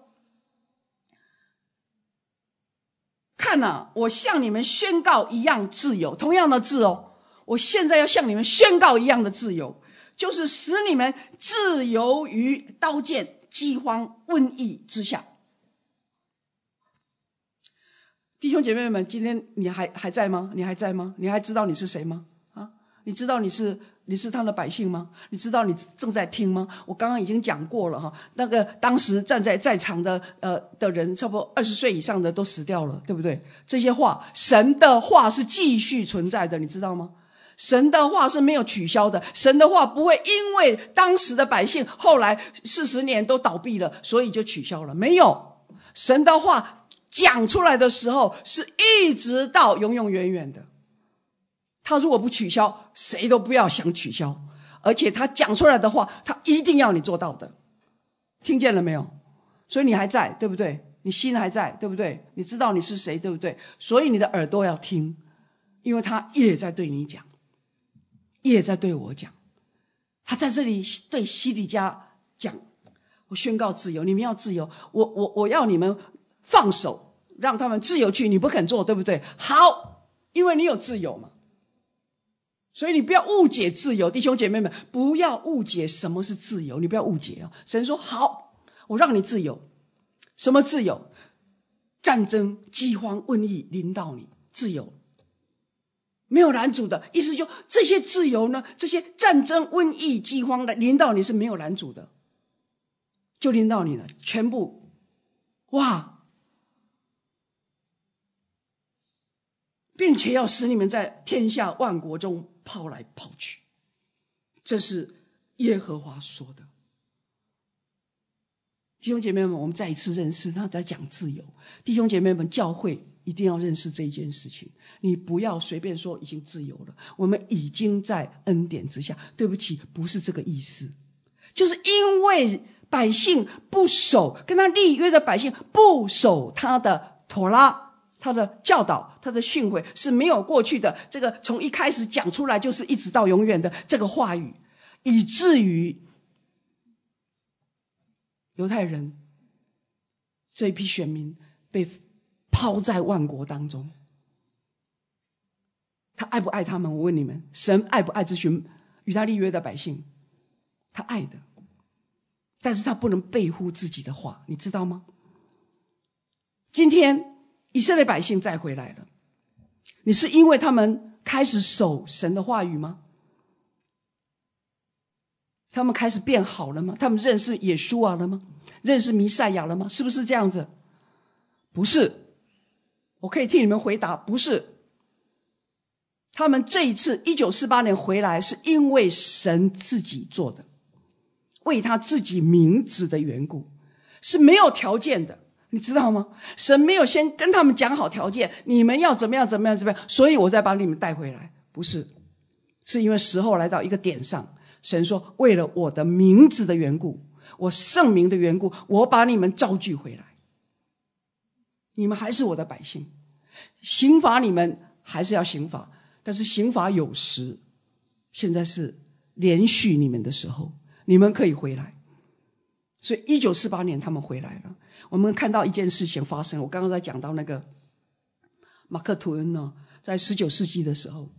看啊，我向你们宣告一样自由，同样的字哦，我现在要向你们宣告一样的自由，就是使你们自由于刀剑、饥荒、瘟疫之下。弟兄姐妹们，今天你还在吗？你还在吗？你还知道你是谁吗？啊，你知道你是他的百姓吗？你知道你正在听吗？我刚刚已经讲过了哈，那个当时在场的人，差不多20岁以上的都死掉了，对不对？这些话，神的话是继续存在的，你知道吗？神的话是没有取消的，神的话不会因为当时的百姓后来40年都倒闭了，所以就取消了，没有。神的话讲出来的时候是一直到永永远远的，他如果不取消，谁都不要想取消，而且他讲出来的话他一定要你做到的，听见了没有？所以你还在，对不对？ 你心还在，对不对？你知道你是谁，对不对？所以你的耳朵要听，因为他也在对你讲，也在对我讲。他在这里对西底家讲，我宣告自由，你们要自由，我要你们放手，让他们自由去，你不肯做，对不对？好，因为你有自由嘛，所以你不要误解自由，弟兄姐妹们，不要误解什么是自由，你不要误解哦。神说好，我让你自由，什么自由？战争、饥荒、瘟疫临到你，自由。没有拦阻的意思，就这些自由呢，这些战争、瘟疫、饥荒的临到你是没有拦阻的，就临到你了，全部哇！并且要使你们在天下万国中抛来抛去，这是耶和华说的。弟兄姐妹们，我们再一次认识他在讲自由。弟兄姐妹们，教会一定要认识这一件事情，你不要随便说已经自由了，我们已经在恩典之下。对不起，不是这个意思，就是因为百姓不守，跟他立约的百姓不守他的妥拉，他的教导，他的训诲是没有过去的，这个从一开始讲出来就是一直到永远的这个话语，以至于犹太人这一批选民被抛在万国当中。他爱不爱他们？我问你们，神爱不爱这群与他立约的百姓？他爱的，但是他不能背乎自己的话，你知道吗？今天以色列百姓再回来了，你是因为他们开始守神的话语吗？他们开始变好了吗？他们认识耶稣啊了吗？认识弥赛亚了吗？是不是这样子？不是。我可以替你们回答，不是。他们这一次1948年回来是因为神自己做的，为他自己名字的缘故，是没有条件的，你知道吗？神没有先跟他们讲好条件，你们要怎么样怎么样怎么样，所以我再把你们带回来。不是，是因为时候来到一个点上，神说为了我的名字的缘故，我圣名的缘故，我把你们召聚回来，你们还是我的百姓，刑罚你们还是要刑罚，但是刑罚有时，现在是连续你们的时候，你们可以回来。所以1948年他们回来了。我们看到一件事情发生，我刚刚在讲到那个马克吐温呢，在19世纪的时候，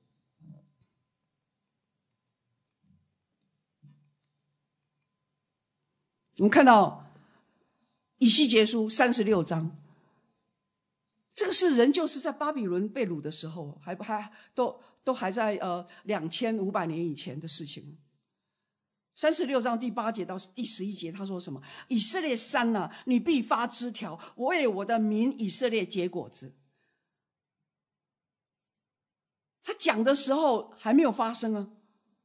我们看到以西结书36章，这个是人就是在巴比伦被掳的时候，都还在2500年以前的事情。36章第8节到第11节，他说什么？以色列山啊，你必发枝条，我为我的民以色列结果子。他讲的时候还没有发生啊。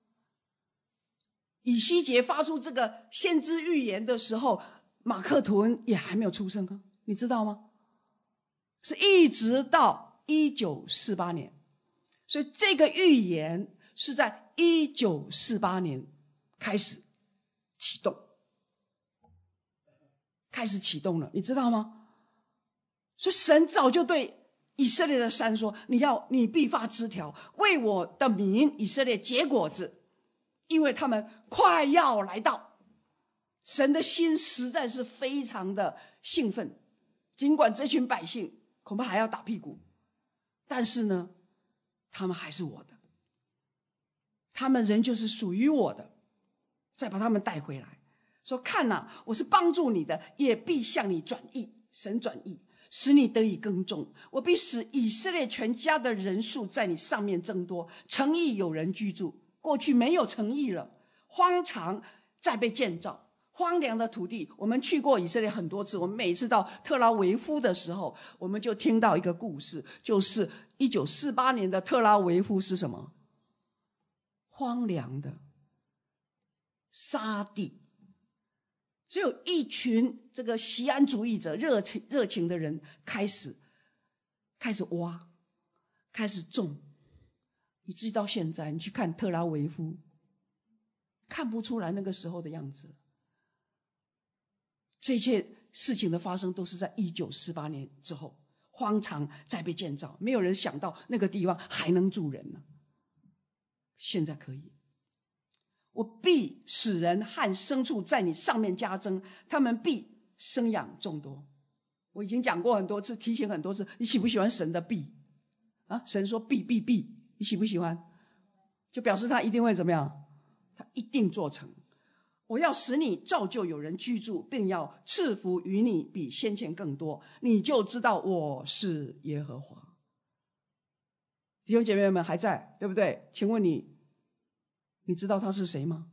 以西结发出这个先知预言的时候，马克吐温也还没有出生啊，你知道吗？是一直到1948年，所以这个预言是在1948年开始启动了，你知道吗？所以神早就对以色列的山说，你必发枝条，为我的民以色列结果子，因为他们快要来到。神的心实在是非常的兴奋，尽管这群百姓恐怕还要打屁股，但是呢，他们还是我的，他们仍旧是属于我的。再把他们带回来，说看啊，我是帮助你的，也必向你转意，神转意，使你得以耕种。我必使以色列全家的人数在你上面增多，城邑有人居住。过去没有城邑了，荒场再被建造，荒凉的土地。我们去过以色列很多次，我们每次到特拉维夫的时候，我们就听到一个故事，就是1948年的特拉维夫是什么？荒凉的沙地，只有一群这个锡安主义者热情的人开始挖，开始种，以至于到现在你去看特拉维夫，看不出来那个时候的样子。这一切事情的发生都是在1948年之后，荒场再被建造，没有人想到那个地方还能住人呢。现在可以。我必使人和牲畜在你上面加增，他们必生养众多。我已经讲过很多次，提醒很多次，你喜不喜欢神的必啊？神说必，你喜不喜欢？就表示他一定会怎么样？他一定做成。我要使你照旧有人居住，并要赐福于你比先前更多，你就知道我是耶和华。弟兄姐妹们还在，对不对？请问你知道他是谁吗？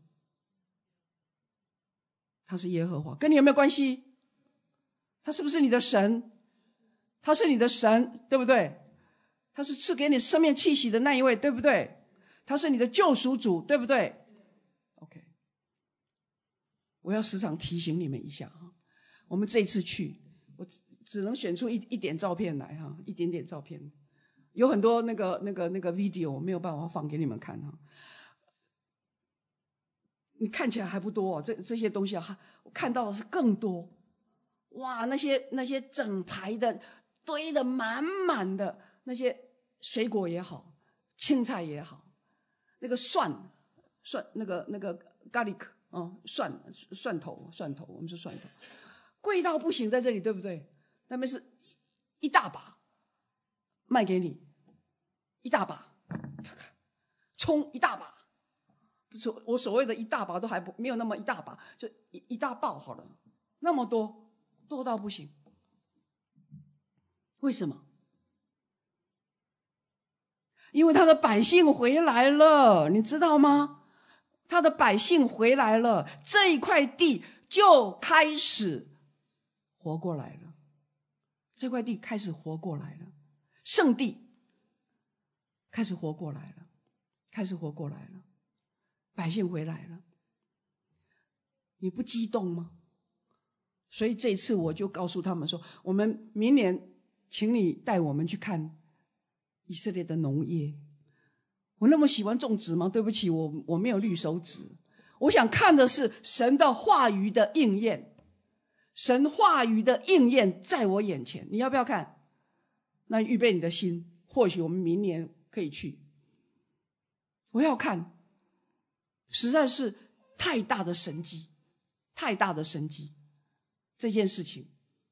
他是耶和华，跟你有没有关系？他是不是你的神？他是你的神，对不对？他是赐给你生命气息的那一位，对不对？他是你的救赎主，对不对？ OK， 我要时常提醒你们一下哈。我们这一次去，我只能选出一点照片来哈，一点点照片，有很多那个 video 我没有办法放给你们看哈。你看起来还不多，这些东西啊，我看到的是更多。哇，那些整排的堆得满满的那些水果也好，青菜也好，那个蒜那个 garlic 蒜头，我们说蒜头，贵到不行，在这里对不对？那边是一大把卖给你，一大把，葱一大把。不是我所谓的一大把，都还没有那么一大把，就一大包好了，那么多到不行。为什么？因为他的百姓回来了，你知道吗？他的百姓回来了，这一块地就开始活过来了，这块地开始活过来了，圣地开始活过来了，百姓回来了，你不激动吗？所以这一次我就告诉他们说，我们明年请你带我们去看以色列的农业。我那么喜欢种植吗？对不起，我没有绿手指，我想看的是神的话语的应验，神话语的应验在我眼前。你要不要看？那预备你的心，或许我们明年可以去。我要看，实在是太大的神迹，这件事情。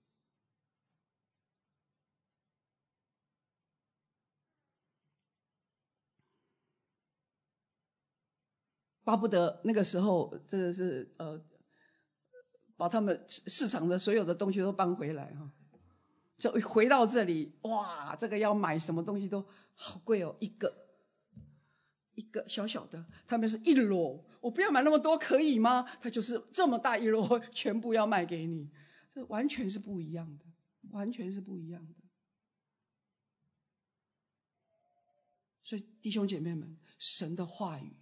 巴不得那个时候真的是把他们市场的所有的东西都搬回来哈，就回到这里，哇，这个要买什么东西都好贵哦，一个小小的，他们是一箩，我不要买那么多可以吗？他就是这么大一箩，全部要卖给你，这完全是不一样的，所以弟兄姐妹们，神的话语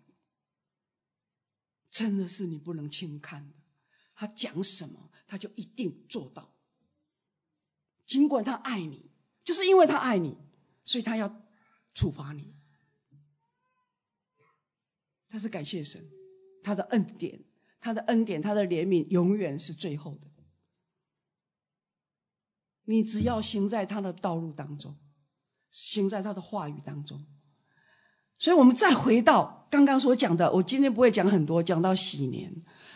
真的是你不能轻看的，他讲什么他就一定做到，尽管他爱你，就是因为他爱你，所以他要处罚你。但是感谢神，他的恩典，他的怜悯永远是最后的。你只要行在他的道路当中，行在他的话语当中。所以我们再回到刚刚所讲的，我今天不会讲很多，讲到禧年，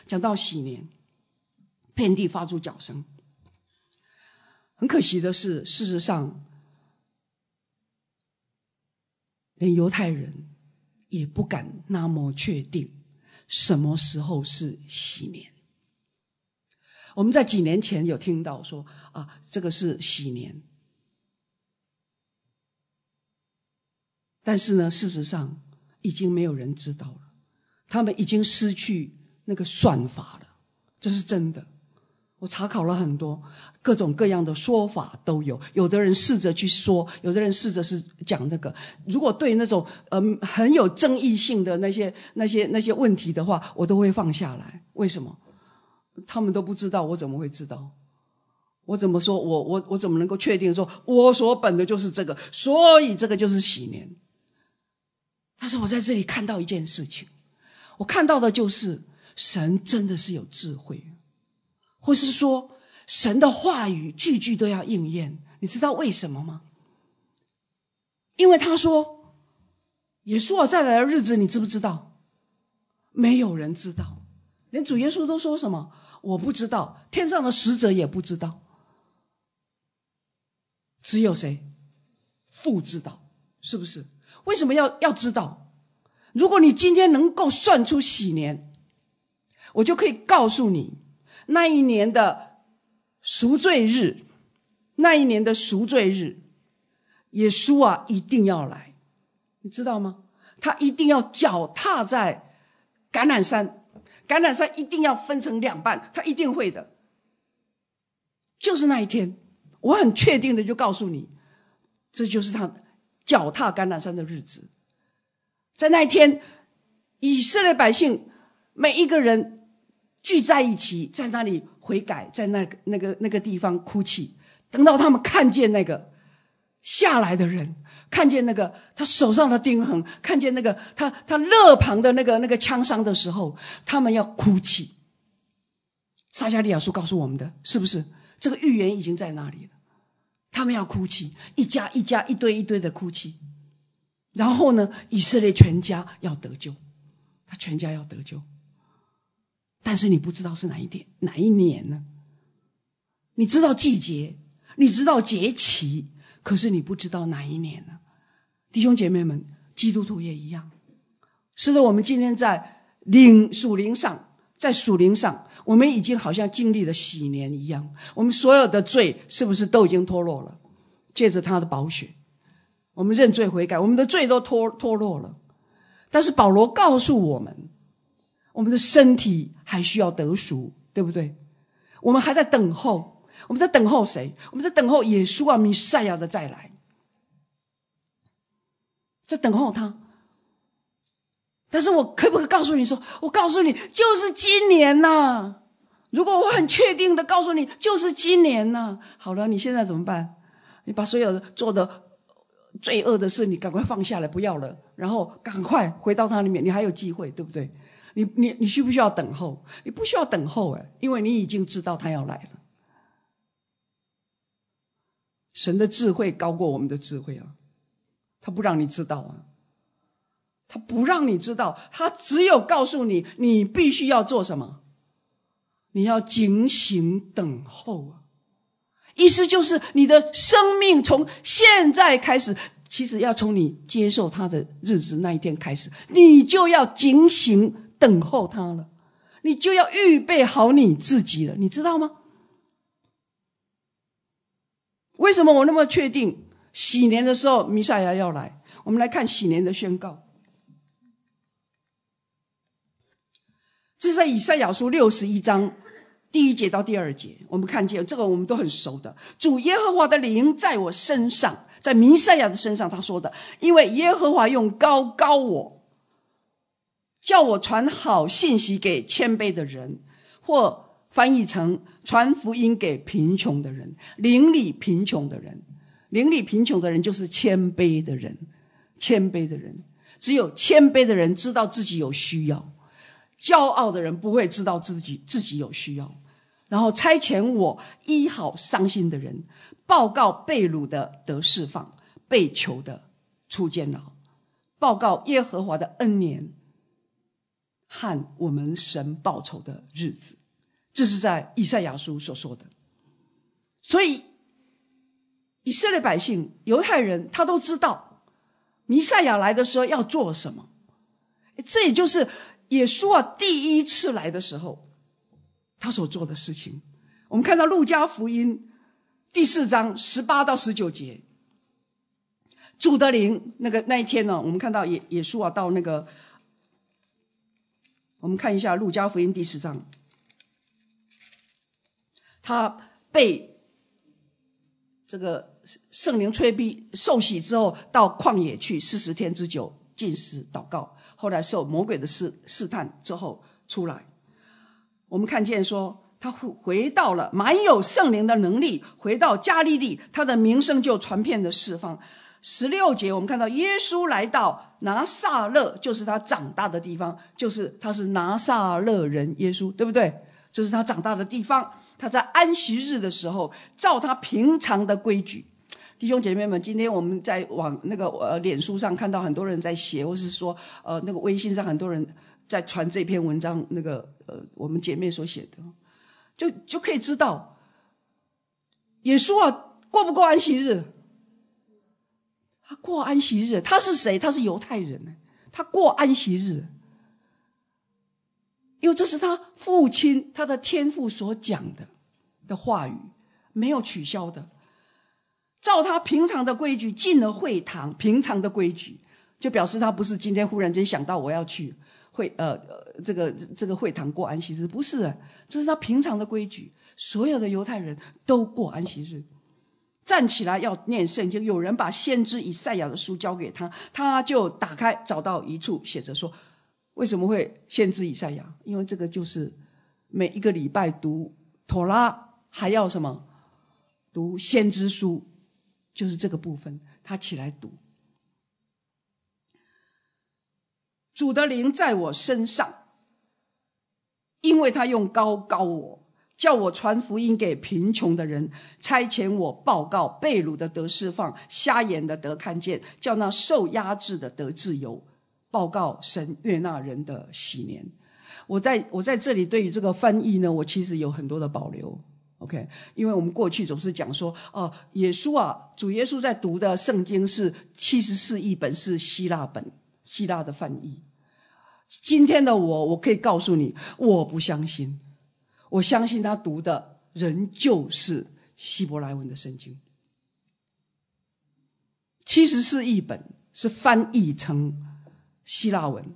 遍地发出角声。很可惜的是，事实上连犹太人也不敢那么确定什么时候是禧年。我们在几年前有听到说啊，这个是禧年，但是呢，事实上已经没有人知道了，他们已经失去那个算法了，这是真的。我查考了很多，各种各样的说法都有，有的人试着去说，有的人试着是讲这个。如果对那种很有争议性的那些问题的话，我都会放下来。为什么？他们都不知道，我怎么会知道？我怎么说？我怎么能够确定说我所本的就是这个，所以这个就是禧年？但是我在这里看到一件事情，我看到的就是神真的是有智慧，或是说神的话语句句都要应验。你知道为什么吗？因为他说耶稣再来的日子你知不知道？没有人知道，连主耶稣都说什么？我不知道，天上的使者也不知道，只有谁？父知道，是不是？为什么要知道？如果你今天能够算出喜年，我就可以告诉你那一年的赎罪日，耶稣一定要来，你知道吗？他一定要脚踏在橄榄山，橄榄山一定要分成两半，他一定会的。就是那一天，我很确定的就告诉你，这就是他脚踏橄榄山的日子。在那一天，以色列百姓每一个人聚在一起，在那里悔改，在那个地方哭泣。等到他们看见那个下来的人，看见那个他手上的钉痕，看见那个他肋旁的那个枪伤的时候，他们要哭泣。撒迦利亚书告诉我们的，是不是？这个预言已经在那里了。他们要哭泣，一家一家，一堆一堆的哭泣。然后呢，以色列全家要得救，他全家要得救。但是你不知道是哪一年呢？你知道季节，你知道节期，可是你不知道哪一年呢？弟兄姐妹们，基督徒也一样。是的，我们今天在属灵上，我们已经好像经历了喜年一样，我们所有的罪是不是都已经脱落了？借着他的宝血，我们认罪悔改，我们的罪都脱落了。但是保罗告诉我们，我们的身体还需要得赎，对不对？我们还在等候，我们在等候谁？我们在等候耶稣弥赛亚的再来，在等候他。但是我可不可以告诉你说，我告诉你就是今年呐，如果我很确定的告诉你就是今年呐，好了，你现在怎么办？你把所有的做的罪恶的事你赶快放下来，不要了，然后赶快回到他里面，你还有机会，对不对？你需不需要等候？你不需要等候，因为你已经知道他要来了。神的智慧高过我们的智慧啊，他不让你知道啊，他不让你知道，他只有告诉你，你必须要做什么？你要警醒等候啊！意思就是你的生命从现在开始，其实要从你接受他的日子那一天开始，你就要警醒等候他了，你就要预备好你自己了，你知道吗？为什么我那么确定喜年的时候弥赛亚要来？我们来看喜年的宣告。这是在以赛亚书61章第1节到第2节，我们看见这个我们都很熟的。主耶和华的灵在我身上，在弥赛亚的身上，他说的，因为耶和华用膏我，叫我传好信息给谦卑的人，或翻译成传福音给贫穷的人，邻里贫穷的人。邻里贫穷的人就是谦卑的人，谦卑的人，只有谦卑的人知道自己有需要，骄傲的人不会知道自己有需要。然后差遣我医好伤心的人，报告被掳的得释放，被囚的出监牢，报告耶和华的恩年和我们神报仇的日子。这是在以赛亚书所说的。所以以色列百姓犹太人他都知道弥赛亚来的时候要做什么，这也就是耶稣第一次来的时候他所做的事情。我们看到路加福音第4章18到19节，主的灵那一天呢，我们看到耶稣到那个，我们看一下路加福音第4章，他被这个圣灵催逼受洗之后，到旷野去40天之久禁食祷告，后来受魔鬼的试探之后出来。我们看见说他回到了满有圣灵的能力，回到加利利，他的名声就传遍了四方。16节我们看到耶稣来到拿撒勒，就是他长大的地方，就是他是拿撒勒人耶稣，对不对？这是他长大的地方。 他在安息日的时候，照他平常的规矩。弟兄姐妹们，今天我们在那个脸书上看到很多人在写，或是说那个微信上很多人在传这篇文章，那个我们姐妹所写的，就可以知道，耶稣啊过不过安息日？他过安息日，他是谁？他是犹太人，他过安息日，因为这是他父亲他的天父所讲的话语，没有取消的。照他平常的规矩进了会堂，平常的规矩就表示他不是今天忽然间想到我要去这个会堂过安息日，不是，这是他平常的规矩。所有的犹太人都过安息日，站起来要念圣经。有人把先知以赛亚的书交给他，他就打开，找到一处写着说，为什么会先知以赛亚？因为这个就是每一个礼拜读妥拉，还要什么读先知书，就是这个部分，他起来读。主的灵在我身上，因为他用膏膏我，叫我传福音给贫穷的人，差遣我报告被掳的得释放，瞎眼的得看见，叫那受压制的得自由，报告神悦纳人的喜年。我在这里对于这个翻译呢，我其实有很多的保留。OK， 因为我们过去总是讲说，耶稣啊，主耶稣在读的圣经是74译本，是希腊的翻译。今天的我可以告诉你，我不相信，我相信他读的仍旧是希伯来文的圣经。74译本是翻译成希腊文，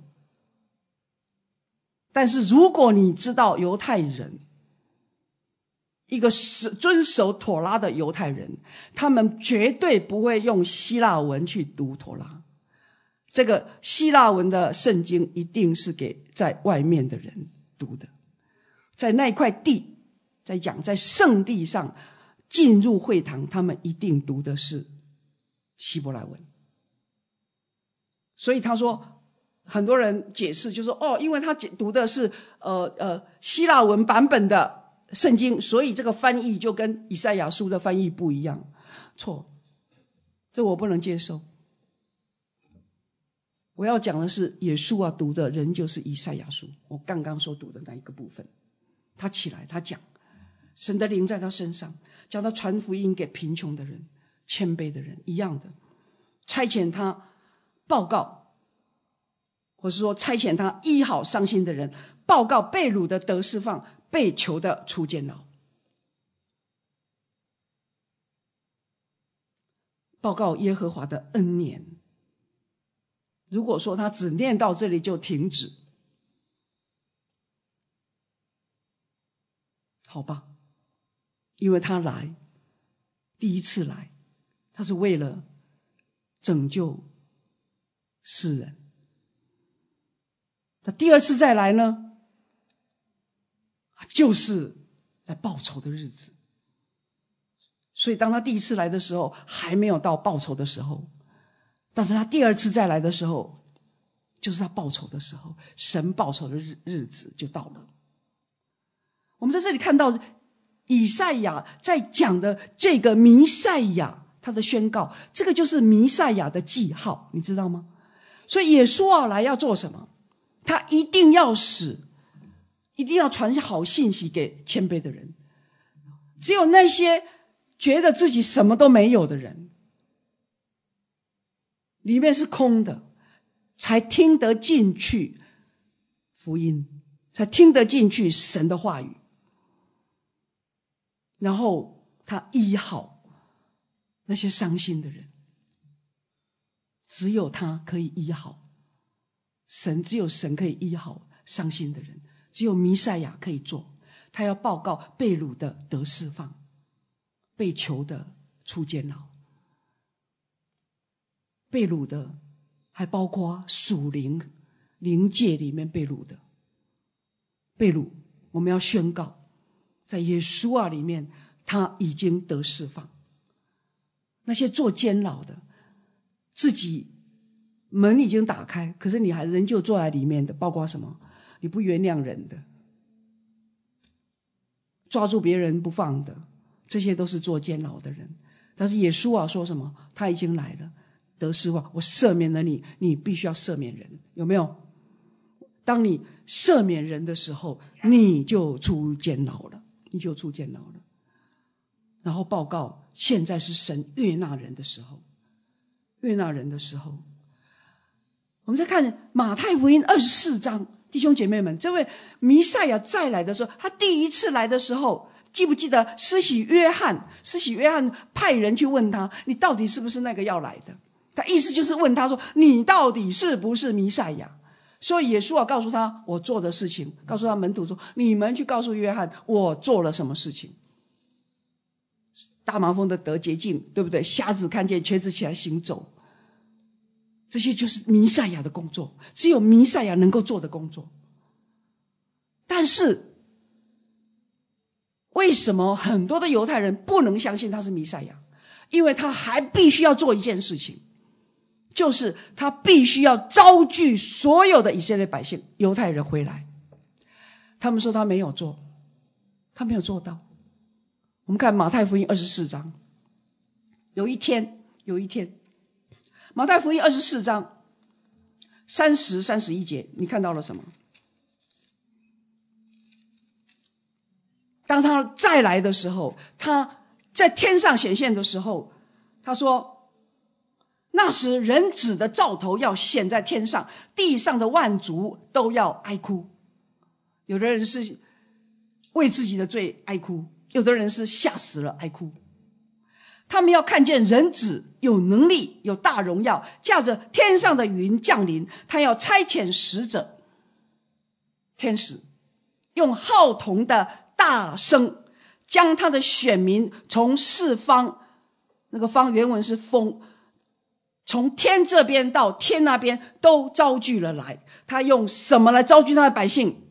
但是如果你知道犹太人，一个遵守妥拉的犹太人，他们绝对不会用希腊文去读妥拉。这个希腊文的圣经一定是给在外面的人读的。在那块地，在圣地上进入会堂，他们一定读的是希伯来文。所以他说，很多人解释就说，因为他读的是希腊文版本的圣经，所以这个翻译就跟以赛亚书的翻译不一样。错，这我不能接受。我要讲的是，耶稣啊读的人就是以赛亚书，我刚刚所读的那一个部分。他起来，他讲，神的灵在他身上，叫他传福音给贫穷的人、谦卑的人，一样的，差遣他报告，或是说差遣他医好伤心的人，报告被掳的得释放，被囚的出监牢，报告耶和华的恩年。如果说他只念到这里就停止，好吧，因为他来，第一次来，他是为了拯救世人。那第二次再来呢，就是来报仇的日子。所以当他第一次来的时候，还没有到报仇的时候，但是他第二次再来的时候，就是他报仇的时候，神报仇的日子就到了。我们在这里看到以赛亚在讲的这个弥赛亚，他的宣告，这个就是弥赛亚的记号，你知道吗？所以耶稣来要做什么？他一定要传好信息给谦卑的人。只有那些觉得自己什么都没有的人，里面是空的，才听得进去福音，才听得进去神的话语。然后他医好那些伤心的人，只有他可以医好，只有神可以医好伤心的人，只有弥赛亚可以做。他要报告被掳的得释放，被囚的出监牢，被掳的还包括属灵界里面被掳的。被掳，我们要宣告在耶稣里面他已经得释放。那些坐监牢的，自己门已经打开，可是你还仍旧坐在里面的，包括什么？你不原谅人的， 抓住别人不放的，这些都是做监牢的人。但是耶稣啊说什么？他已经来了，得释放，我赦免了你，你必须要赦免人，有没有？当你赦免人的时候，你就出监牢了，你就出监牢了。然后报告，现在是神悦纳人的时候，悦纳人的时候。我们再看马太福音24章，弟兄姐妹们，这位弥赛亚再来的时候，他第一次来的时候，记不记得施洗约翰派人去问他，你到底是不是那个要来的？他意思就是问他说，你到底是不是弥赛亚？所以耶稣啊告诉他我做的事情，告诉他门徒说，你们去告诉约翰我做了什么事情。大麻风的得洁净，对不对？瞎子看见，瘸子起来行走，这些就是弥赛亚的工作，只有弥赛亚能够做的工作。但是为什么很多的犹太人不能相信他是弥赛亚？因为他还必须要做一件事情，就是他必须要招聚所有的以色列百姓犹太人回来。他们说他没有做，他没有做到。我们看马太福音24章，有一天马太福音24章30、31节，你看到了什么？当他再来的时候，他在天上显现的时候，他说，那时人子的兆头要显在天上，地上的万族都要哀哭。有的人是为自己的罪哀哭，有的人是吓死了哀哭。他们要看见人子有能力，有大荣耀，驾着天上的云降临。他要差遣使者天使，用号筒的大声，将他的选民从四方，那个方原文是风，从天这边到天那边都招聚了来。他用什么来招聚他的百姓？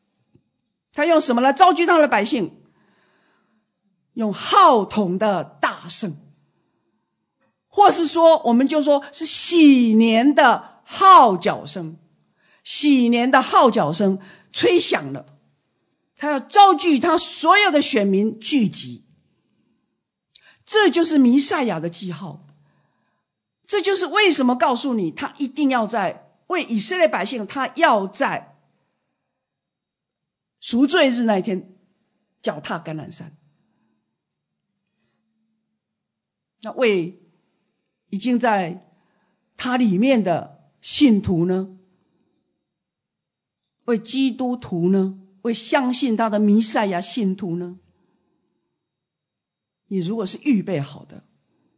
用号筒的大声，或是说我们就说是喜年的号角声。喜年的号角声吹响了，他要招聚他所有的选民聚集。这就是弥赛亚的记号。这就是为什么告诉你他一定要在为以色列百姓，他要在赎罪日那一天脚踏橄榄山。那为已经在他里面的信徒呢，为基督徒呢，为相信他的弥赛亚信徒呢，你如果是预备好的，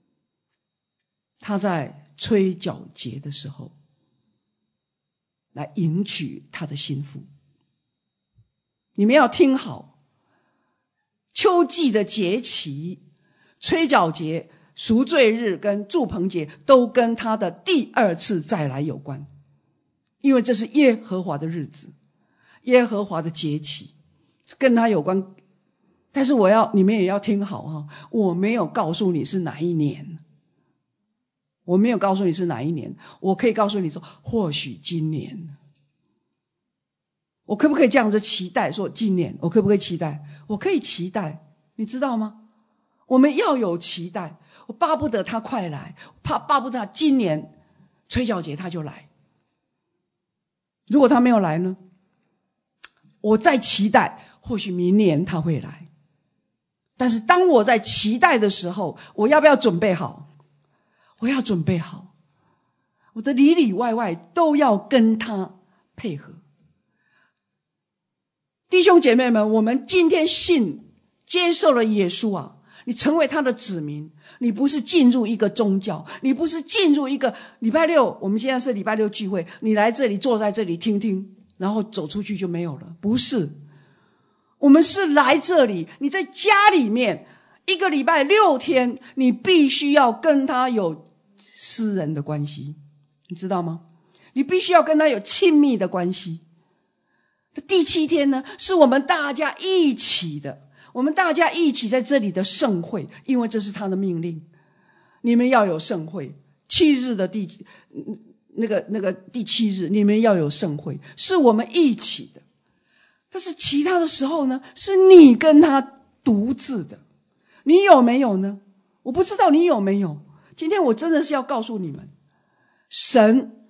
他在吹角节的时候来迎娶他的心腹。你们要听好，秋季的节期，吹角节、赎罪日跟住棚节都跟他的第二次再来有关，因为这是耶和华的日子，耶和华的节期跟他有关。但是你们也要听好啊，我没有告诉你是哪一年，我可以告诉你说或许今年。我可不可以这样子期待说今年？我可不可以期待？我可以期待，你知道吗？我们要有期待。我巴不得他快来，巴不得他今年吹角节他就来。如果他没有来呢？我在期待，或许明年他会来。但是当我在期待的时候，我要不要准备好？我要准备好，我的里里外外都要跟他配合。弟兄姐妹们，我们今天接受了耶稣啊，你成为他的子民，你不是进入一个宗教，你不是进入一个礼拜六，我们现在是礼拜六聚会，你来这里坐在这里听听，然后走出去就没有了。不是，我们是来这里，你在家里面一个礼拜6天，你必须要跟他有私人的关系，你知道吗？你必须要跟他有亲密的关系。第7天呢，是我们大家一起的，我们大家一起在这里的盛会，因为这是他的命令，你们要有盛会。7日的第7日，你们要有盛会，是我们一起的。但是其他的时候呢，是你跟他独自的。你有没有呢？我不知道你有没有。今天我真的是要告诉你们，神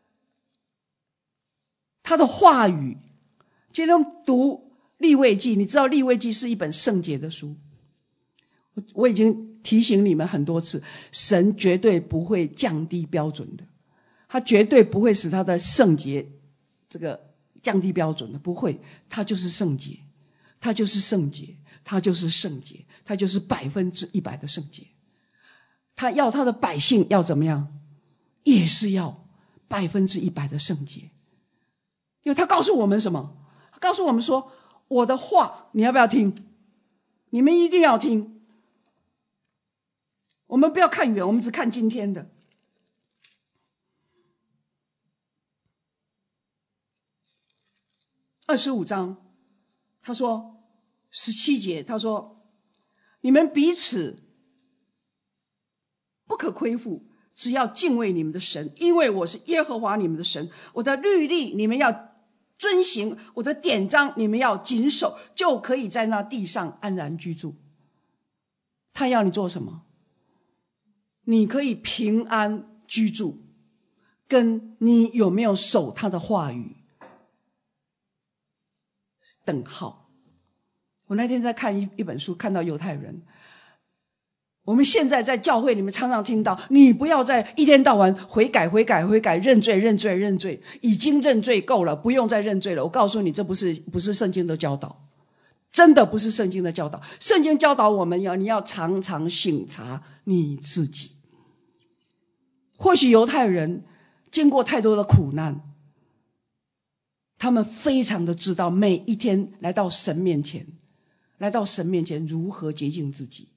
他的话语，今天读利未记，你知道利未记是一本圣洁的书。我已经提醒你们很多次，神绝对不会降低标准的，他绝对不会使他的圣洁这个降低标准的，不会，他就是圣洁，他就是圣洁，他就是圣洁，他就是100%的圣洁。他要他的百姓要怎么样，也是要100%的圣洁。因为他告诉我们什么？他告诉我们说，我的话你要不要听？你们一定要听。我们不要看远，我们只看今天的。25章他说17节，他说你们彼此不可亏负，只要敬畏你们的神，因为我是耶和华你们的神。我的律例你们要遵行，我的典章你们要谨守，就可以在那地上安然居住。他要你做什么？你可以平安居住，跟你有没有守他的话语等号。我那天在看一本书，看到犹太人，我们现在在教会里面常常听到，你不要再一天到晚悔改悔改悔改，认罪认罪认罪，已经认罪够了，不用再认罪了。我告诉你，这不是圣经的教导，真的不是圣经的教导。圣经教导我们你要常常省察你自己。或许犹太人经过太多的苦难，他们非常的知道每一天来到神面前如何洁净自己，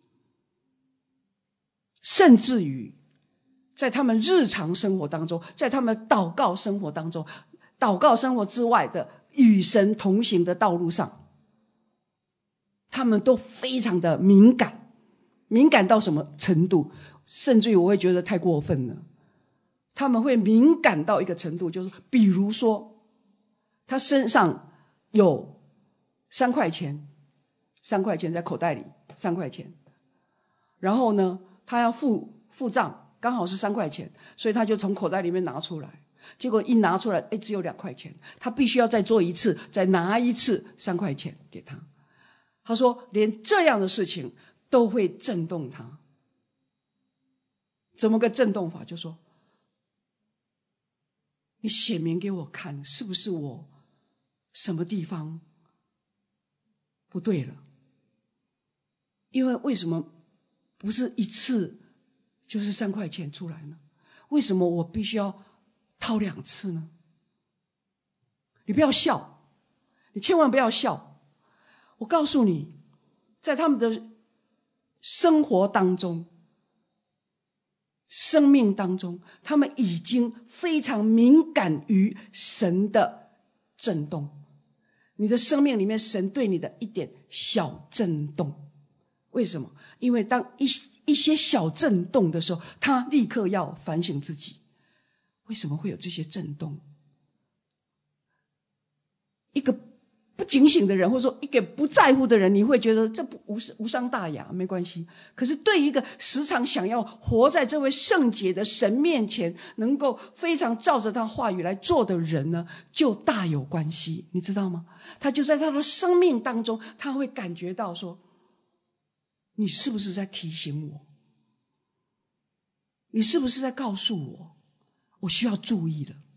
甚至于在他们日常生活当中，在他们祷告生活当中，祷告生活之外的与神同行的道路上，他们都非常的敏感到什么程度？甚至于我会觉得太过分了。他们会敏感到一个程度，就是比如说他身上有3块钱在口袋里，3块钱，然后呢他要付账，刚好是3块钱，所以他就从口袋里面拿出来，结果一拿出来只有2块钱，他必须要再做一次，再拿一次3块钱给他。他说连这样的事情都会震动他。怎么个震动法？就说你显明给我看，是不是我什么地方不对了？因为为什么不是一次就是3块钱出来呢？为什么我必须要掏2次呢？你不要笑，你千万不要笑。我告诉你，在他们的生活当中，生命当中，他们已经非常敏感于神的震动。你的生命里面，神对你的一点小震动，为什么？因为当一些小震动的时候，他立刻要反省自己，为什么会有这些震动？一个不警醒的人，或者说一个不在乎的人，你会觉得这无伤大雅，没关系。可是对于一个时常想要活在这位圣洁的神面前，能够非常照着他话语来做的人呢，就大有关系，你知道吗？他就在他的生命当中，他会感觉到说，你是不是在提醒我？你是不是在告诉我，我需要注意了？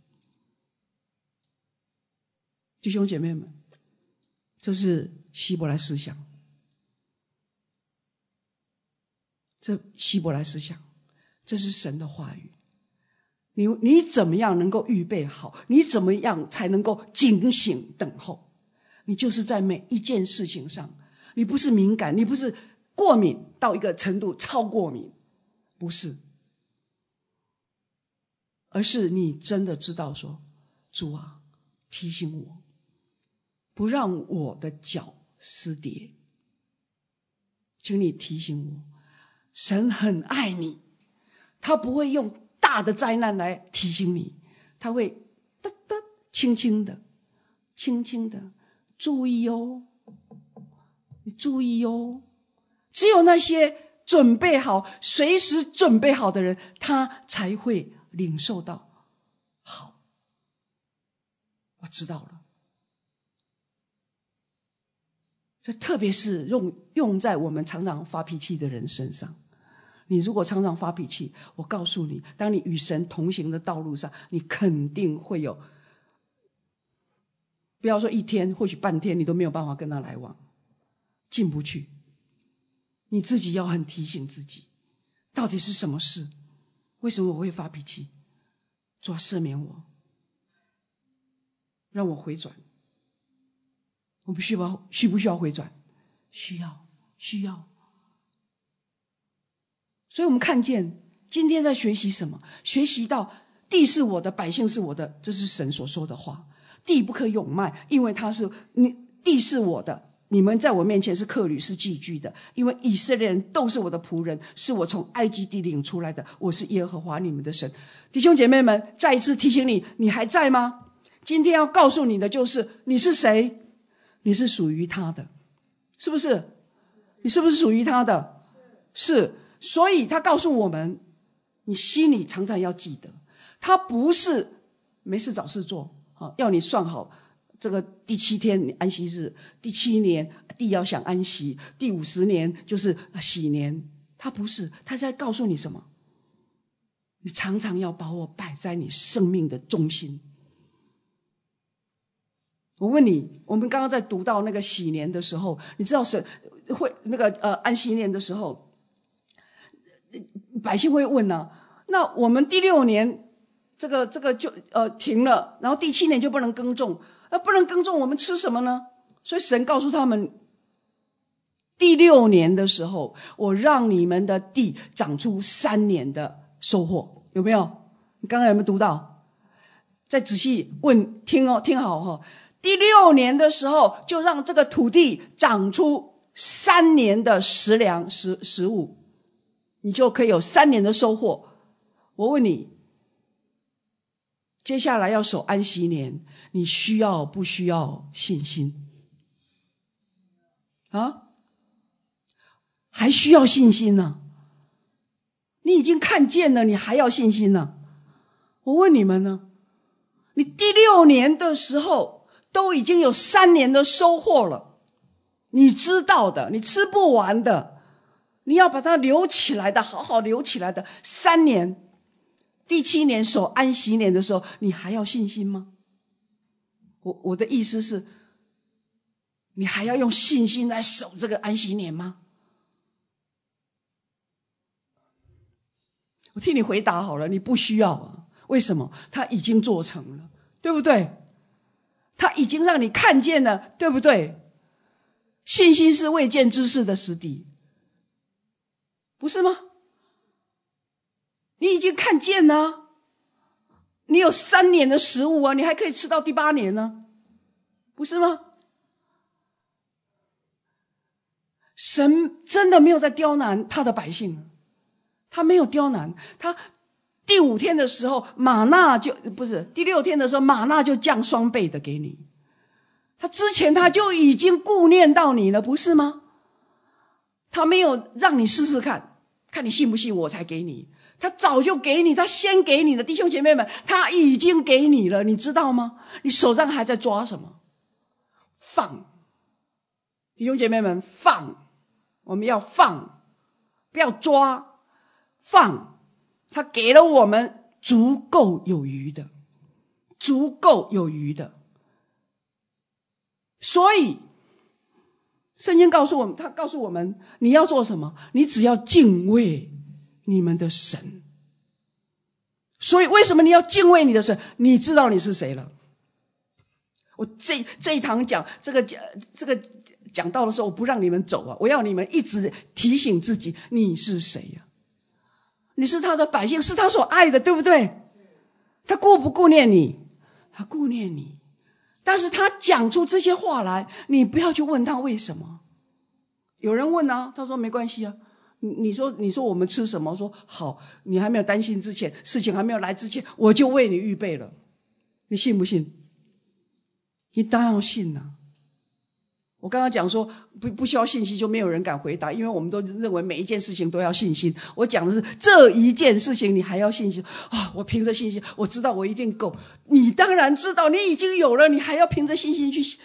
弟兄姐妹们，这是希伯来思想，这希伯来思想，这是神的话语。你怎么样能够预备好？你怎么样才能够警醒等候？你就是在每一件事情上，你不是敏感，你不是过敏到一个程度超过敏，不是，而是你真的知道说，主啊，提醒我，不让我的脚失跌，请你提醒我。神很爱你，他不会用大的灾难来提醒你，他会哒哒轻轻的注意哦， 你注意哦，只有那些准备好、随时准备好的人，他才会领受到。好，我知道了。这特别是用在我们常常发脾气的人身上。你如果常常发脾气，我告诉你，当你与神同行的道路上，你肯定会有，不要说一天，或许半天你都没有办法跟他来往，进不去。你自己要很提醒自己，到底是什么事？为什么我会发脾气？主啊，赦免我，让我回转。我们需不需要回转？需要。所以我们看见今天在学习什么？学习到地是我的，百姓是我的，这是神所说的话。地不可永卖，因为地是我的，你们在我面前是客旅，是寄居的。因为以色列人都是我的仆人，是我从埃及地领出来的，我是耶和华你们的神。弟兄姐妹们，再一次提醒你，你还在吗？今天要告诉你的就是你是谁，你是属于他的，是不是？你是不是属于他的？是。所以他告诉我们，你心里常常要记得，他不是没事找事做，要你算好这个第7天安息日，第7年地要想安息，第50年就是喜年。他不是，他在告诉你什么？你常常要把我摆在你生命的中心。我问你，我们刚刚在读到那个喜年的时候，你知道神会那个安息年的时候，百姓会问那我们第6年这个就停了，然后第7年就不能耕种，不能耕种，我们吃什么呢？所以神告诉他们，第6年的时候，我让你们的地长出3年的收获，有没有？你刚刚有没有读到？再仔细问，听好第6年的时候，就让这个土地长出3年的食粮食物，你就可以有3年的收获。我问你，接下来要守安息年，你需要不需要信心？还需要信心呢？你已经看见了，你还要信心呢？我问你们呢，你第6年的时候都已经有3年的收获了，你知道的，你吃不完的，你要把它留起来的，好好留起来的3年，第7年守安息年的时候，你还要信心吗？我的意思是，你还要用信心来守这个安息年吗？我替你回答好了，你不需要啊。为什么？他已经做成了，对不对？他已经让你看见了，对不对？信心是未见之事的实底，不是吗？你已经看见了，你有3年的食物啊，你还可以吃到第8年呢，不是吗？神真的没有在刁难他的百姓，他没有刁难他。第5天的时候，玛纳就不是第6天的时候，玛纳就降双倍的给你。他之前他就已经顾念到你了，不是吗？他没有让你试试看，看你信不信我才给你。他早就给你，他先给你的，弟兄姐妹们，他已经给你了，你知道吗？你手上还在抓什么？放，弟兄姐妹们，放，我们要放，不要抓，放。他给了我们足够有余的，足够有余的。所以圣经告诉我们，他告诉我们你要做什么？你只要敬畏你们的神。所以为什么你要敬畏你的神？你知道你是谁了。我这一堂讲这个讲到的时候，我不让你们走啊，我要你们一直提醒自己，你是谁呀？你是他的百姓，是他所爱的，对不对？他顾不顾念你？他顾念你。但是他讲出这些话来，你不要去问他为什么。有人问啊，他说没关系啊。你说我们吃什么？说好，你还没有担心之前，事情还没有来之前，我就为你预备了。你信不信？你当然要信啊。 我刚刚讲说不需要信心就没有人敢回答，因为我们都认为每一件事情都要信心。我讲的是这一件事情你还要信心啊！我凭着信心我知道我一定够，你当然知道你已经有了，你还要凭着信心去，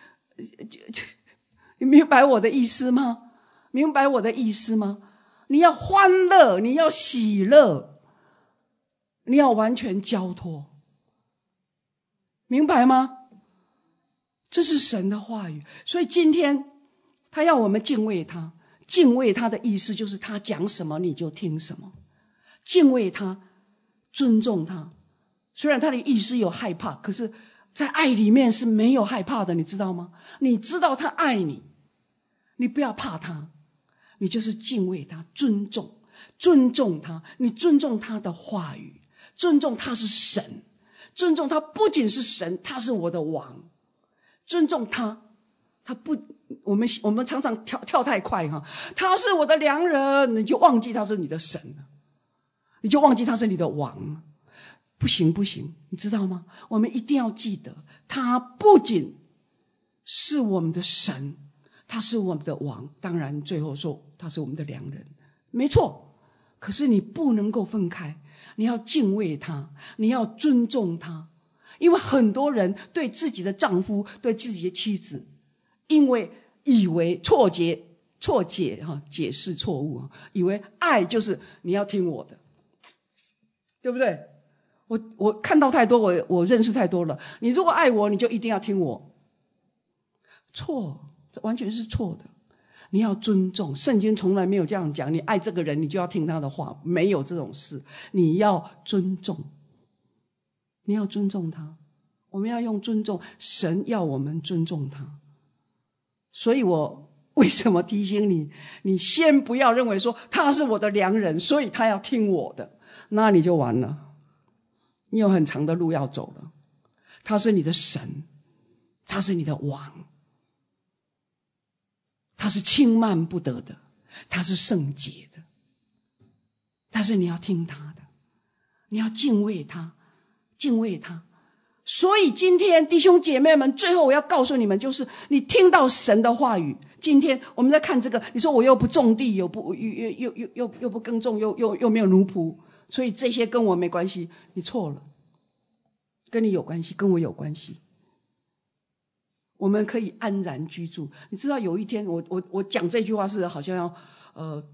你明白我的意思吗？明白我的意思吗？你要欢乐，你要喜乐，你要完全交托，明白吗？这是神的话语。所以今天他要我们敬畏他，敬畏他的意思就是他讲什么你就听什么，敬畏他，尊重他。虽然他的意思有害怕，可是在爱里面是没有害怕的，你知道吗？你知道他爱你，你不要怕他，你就是敬畏他，尊重他，你尊重他的话语，尊重他是神，尊重他不仅是神，他是我的王，尊重他。他不，我们常常跳太快哈，他是我的良人，你就忘记他是你的神了，你就忘记他是你的王了。不行，你知道吗？我们一定要记得，他不仅是我们的神，他是我们的王，当然最后说他是我们的良人，没错。可是你不能够分开，你要敬畏他，你要尊重他。因为很多人对自己的丈夫，对自己的妻子，因为以为错解解释错误，以为爱就是你要听我的，对不对？我看到太多，我认识太多了。你如果爱我，你就一定要听我，错，这完全是错的。你要尊重，圣经从来没有这样讲，你爱这个人你就要听他的话，没有这种事。你要尊重，你要尊重他，我们要用尊重，神要我们尊重他。所以我为什么提醒你，你先不要认为说他是我的良人，所以他要听我的，那你就完了，你有很长的路要走了。他是你的神，他是你的王，他是轻慢不得的，他是圣洁的，但是你要听他的，你要敬畏他，敬畏他。所以今天弟兄姐妹们，最后我要告诉你们，就是你听到神的话语。今天我们在看这个，你说我又不种地，又不耕种，又没有奴仆，所以这些跟我没关系。你错了，跟你有关系，跟我有关系。我们可以安然居住。你知道有一天我讲这句话是好像要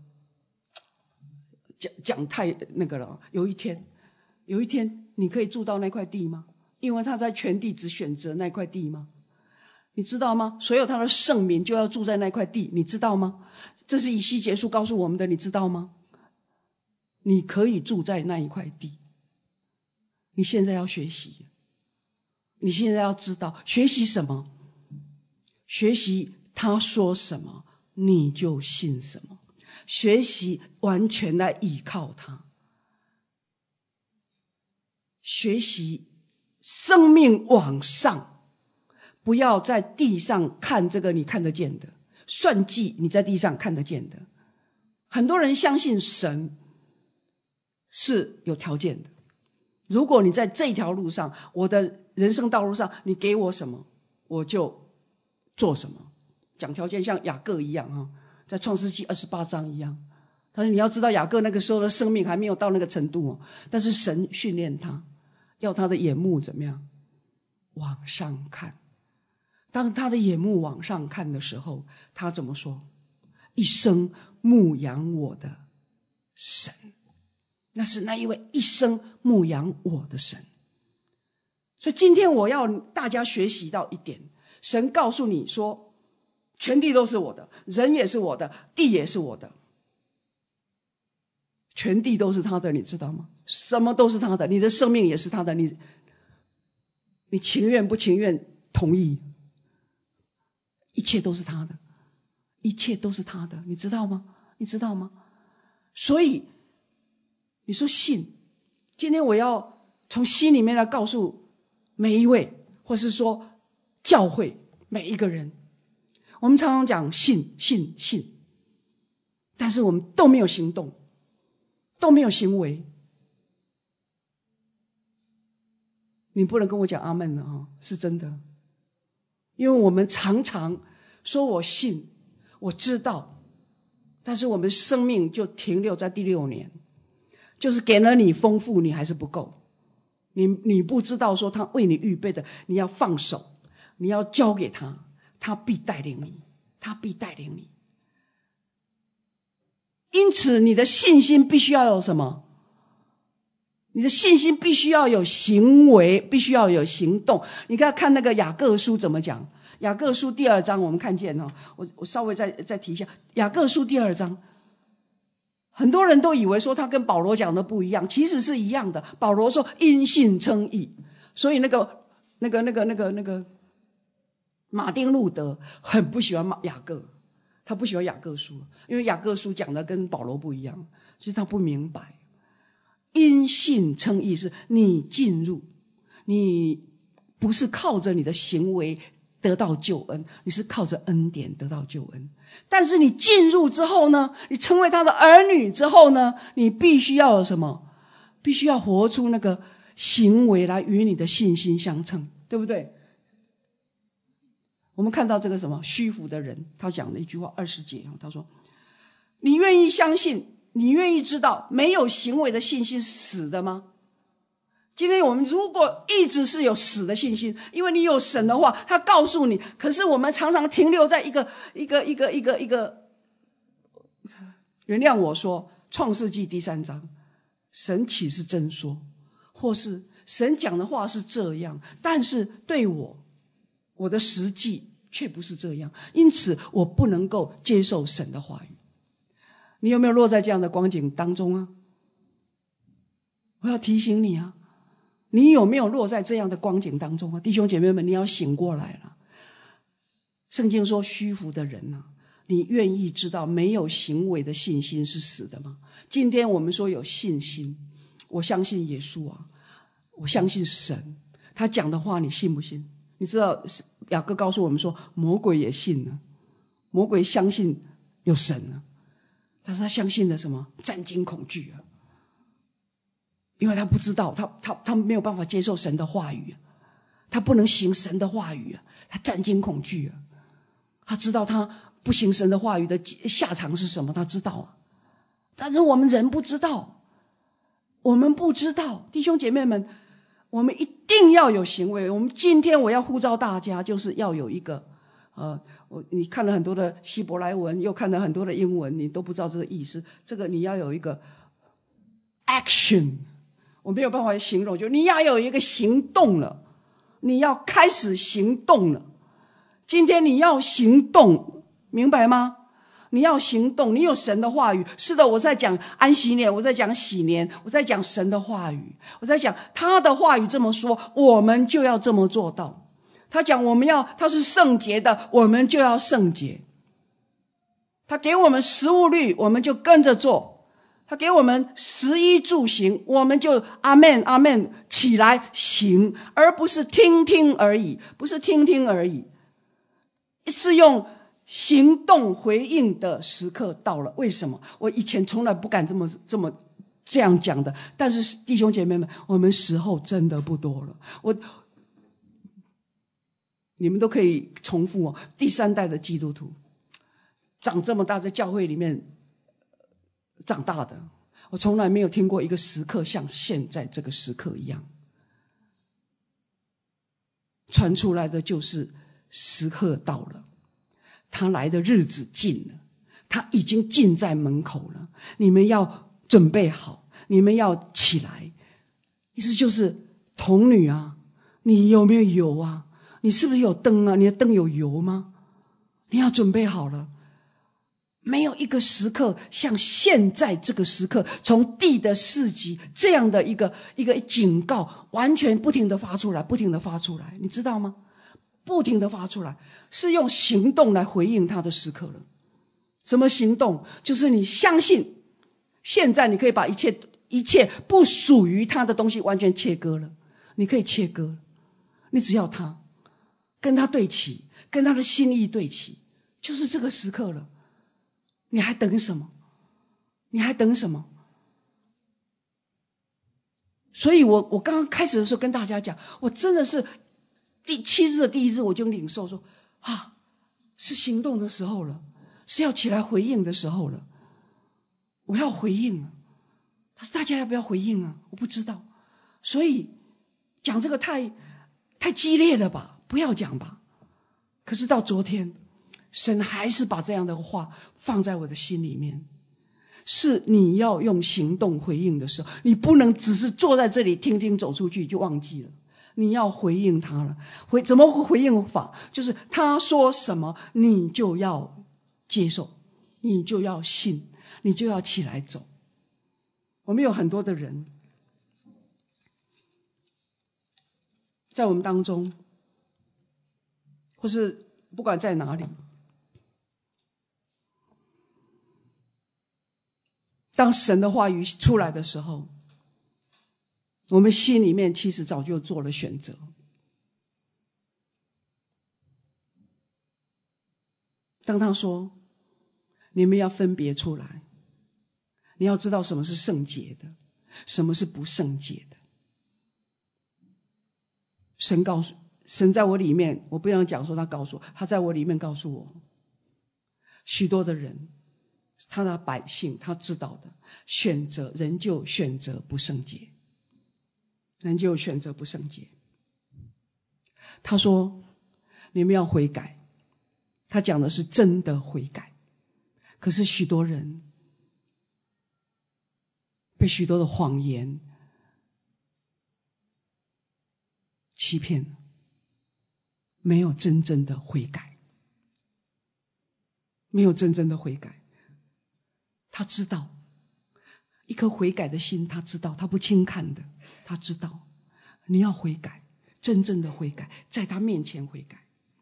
讲太那个了。有一天你可以住到那块地吗？因为他在全地只选择那块地吗？你知道吗？所有他的圣民就要住在那块地，你知道吗？这是以西结书告诉我们的，你知道吗？你可以住在那一块地。你现在要学习，你现在要知道学习什么？学习他说什么你就信什么，学习完全来依靠他，学习生命往上，不要在地上看这个你看得见的，算计你在地上看得见的。很多人相信神是有条件的，如果你在这条路上，我的人生道路上，你给我什么我就做什么。讲条件像雅各一样，在创世纪28章一样。但是你要知道雅各那个时候的生命还没有到那个程度，但是神训练他，要他的眼目怎么样？往上看。当他的眼目往上看的时候，他怎么说？一生牧养我的神，那是那一位一生牧养我的神。所以今天我要大家学习到一点，神告诉你说，全地都是我的，人也是我的，地也是我的，全地都是他的，你知道吗？什么都是他的，你的生命也是他的，你情愿不情愿同意？一切都是他的，一切都是他的，你知道吗？你知道吗？所以你说信，今天我要从心里面来告诉每一位，或是说教会每一个人，我们常常讲信，但是我们都没有行动，都没有行为。你不能跟我讲阿们了，是真的。因为我们常常说我信，我知道，但是我们生命就停留在第6年，就是给了你丰富，你还是不够。你不知道说他为你预备的，你要放手，你要交给他，他必带领你，他必带领你。因此你的信心必须要有什么？你的信心必须要有行为，必须要有行动。你看那个雅各书怎么讲？雅各书第2章我们看见我稍微再提一下雅各书第2章。很多人都以为说他跟保罗讲的不一样，其实是一样的。保罗说因信称义，所以那个马丁路德很不喜欢雅各，他不喜欢雅各书，因为雅各书讲的跟保罗不一样，所以他不明白。因信称义是你进入，你不是靠着你的行为得到救恩，你是靠着恩典得到救恩。但是你进入之后呢，你成为他的儿女之后呢，你必须要有什么？必须要活出那个行为来与你的信心相称，对不对？我们看到这个什么虚浮的人，他讲了一句话20节，他说你愿意相信，你愿意知道没有行为的信心是死的吗？今天我们如果一直是有死的信心，因为你有神的话，他告诉你，可是我们常常停留在一个，原谅我说，创世纪第3章，神岂是真说，或是神讲的话是这样，但是对我的实际却不是这样，因此我不能够接受神的话语。你有没有落在这样的光景当中啊？我要提醒你啊，你有没有落在这样的光景当中啊？弟兄姐妹们，你要醒过来了。圣经说虚浮的人啊，你愿意知道没有行为的信心是死的吗？今天我们说有信心，我相信耶稣啊，我相信神，他讲的话你信不信？你知道雅各告诉我们说魔鬼也信了，魔鬼相信有神啊，但是他相信了什么？战惊恐惧啊，因为他不知道，他没有办法接受神的话语啊，他不能行神的话语啊，他战惊恐惧啊，他知道他不行神的话语的下场是什么，他知道啊，但是我们人不知道，我们不知道。弟兄姐妹们，我们一定要有行为。我们今天我要呼召大家，就是要有一个你看了很多的希伯来文，又看了很多的英文，你都不知道这个意思，这个你要有一个 action， 我没有办法形容，就你要有一个行动了，你要开始行动了。今天你要行动，明白吗？你要行动，你有神的话语。是的，我在讲安息年，我在讲喜年，我在讲神的话语，我在讲他的话语这么说，我们就要这么做到。他讲他是圣洁的，我们就要圣洁。他给我们食物律，我们就跟着做。他给我们食衣住行，我们就阿们阿们起来行，而不是听听而已，不是听听而已，是用行动回应的时刻到了。为什么？我以前从来不敢这样讲的，但是弟兄姐妹们，我们时候真的不多了。你们都可以重复哦。第3代的基督徒，长这么大在教会里面长大的，我从来没有听过一个时刻像现在这个时刻一样，传出来的就是时刻到了，他来的日子近了，他已经近在门口了，你们要准备好，你们要起来。意思就是童女啊，你有没有油啊？你是不是有灯啊？你的灯有油吗？你要准备好了。没有一个时刻像现在这个时刻，从地的4级这样的一个警告，完全不停的发出来，不停的发出来，你知道吗？不停的发出来，是用行动来回应他的时刻了。什么行动？就是你相信，现在你可以把一切不属于他的东西完全切割了，你可以切割，你只要他跟他对齐，跟他的心意对齐，就是这个时刻了。你还等什么？你还等什么？所以我刚刚开始的时候跟大家讲，我真的是第7日的第1日我就领受说是行动的时候了，是要起来回应的时候了。我要回应啊，但是大家要不要回应啊？我不知道。所以讲这个太激烈了吧，不要讲吧。可是到昨天，神还是把这样的话放在我的心里面，是你要用行动回应的时候，你不能只是坐在这里听听走出去就忘记了，你要回应他了。怎么回应法？就是他说什么你就要接受，你就要信，你就要起来走。我们有很多的人在我们当中，或是不管在哪里，当神的话语出来的时候，我们心里面其实早就做了选择。当他说你们要分别出来，你要知道什么是圣洁的，什么是不圣洁的。神在我里面，我不要讲说他告诉我，他在我里面告诉我，许多的人，他的百姓，他知道的，仍旧选择不圣洁，仍旧选择不圣洁。他说你们要悔改，他讲的是真的悔改。可是许多人被许多的谎言欺骗了，没有真正的悔改，没有真正的悔改。他知道一颗悔改的心，他知道他不轻看的，他知道你要悔改，真正的悔改，在他面前悔改。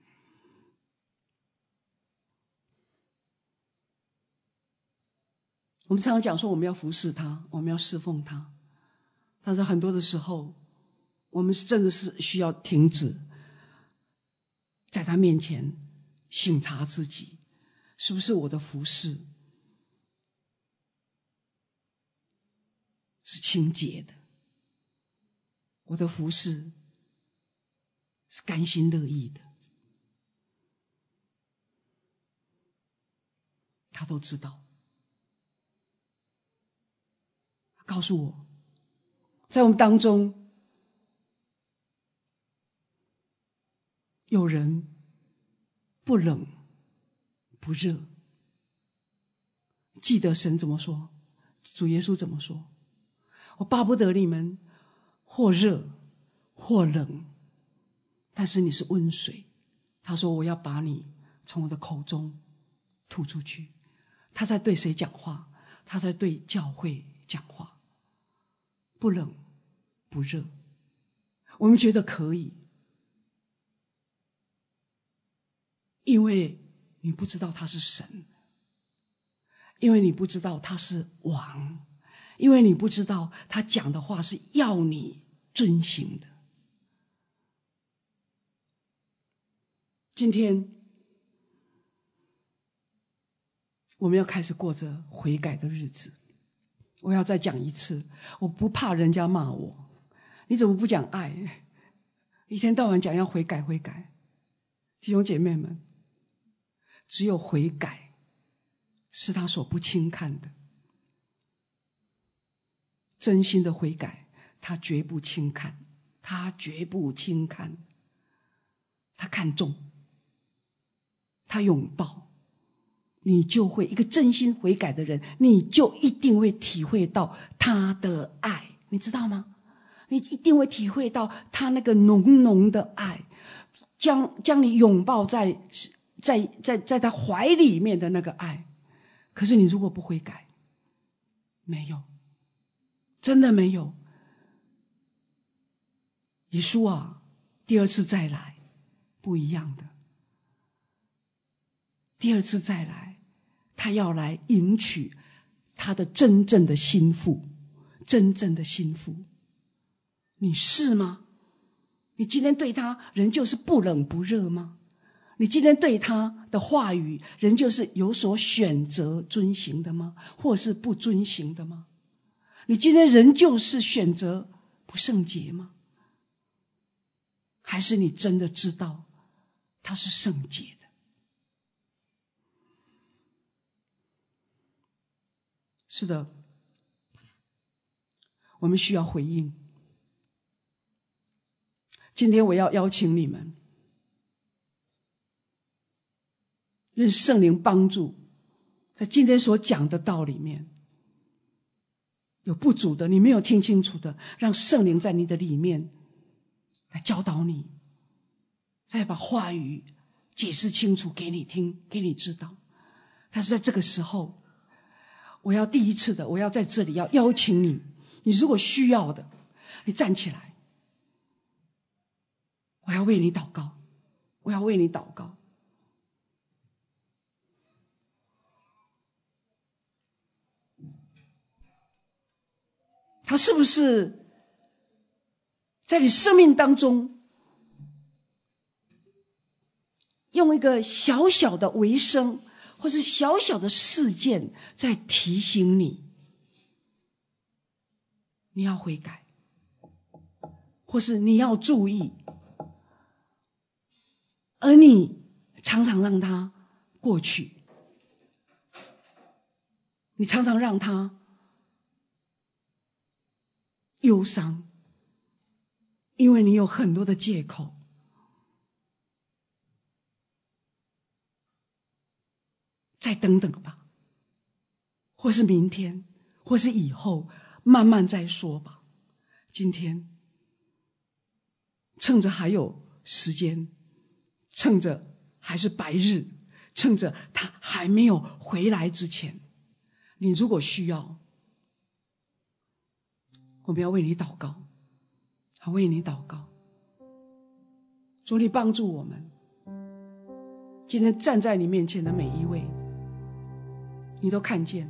我们常常讲说我们要服侍他，我们要侍奉他，但是很多的时候我们真的是需要停止，在他面前省察自己，是不是我的服侍是清洁的，我的服侍是甘心乐意的。他都知道，告诉我，在我们当中有人不冷不热，记得神怎么说，主耶稣怎么说，我巴不得你们或热或冷，但是你是温水。他说我要把你从我的口中吐出去。他在对谁讲话？他在对教会讲话。不冷不热，我们觉得可以，因为你不知道他是神，因为你不知道他是王，因为你不知道他讲的话是要你遵行的。今天我们要开始过着悔改的日子。我要再讲一次，我不怕人家骂我，你怎么不讲爱？一天到晚讲要悔改悔改。弟兄姐妹们，只有悔改是他所不轻看的，真心的悔改他绝不轻看，他绝不轻看，他看重，他拥抱。你就会一个真心悔改的人，你就一定会体会到他的爱，你知道吗？你一定会体会到他那个浓浓的爱，将你拥抱在他怀里面的那个爱。可是你如果不悔改，没有，真的没有。耶稣啊，第二次再来不一样的，第二次再来他要来迎娶他的真正的心腹，真正的心腹。你是吗？你今天对他仍旧是不冷不热吗？你今天对他的话语仍旧是有所选择遵行的吗？或是不遵行的吗？你今天仍旧是选择不圣洁吗？还是你真的知道他是圣洁的？ 是的，我们需要回应。今天我要邀请你们，愿圣灵帮助，在今天所讲的道里面有不足的，你没有听清楚的，让圣灵在你的里面来教导你，再把话语解释清楚给你听，给你知道。但是在这个时候，我要第一次的，我要在这里要邀请你，你如果需要的，你站起来，我要为你祷告，我要为你祷告。他是不是在你生命当中用一个小小的微声或是小小的事件在提醒你，你要悔改，或是你要注意，而你常常让它过去，你常常让它忧伤，因为你有很多的借口。再等等吧，或是明天，或是以后，慢慢再说吧。今天趁着还有时间，趁着还是白日，趁着他还没有回来之前，你如果需要，我们要为你祷告，为你祷告。主，你帮助我们，今天站在你面前的每一位，你都看见，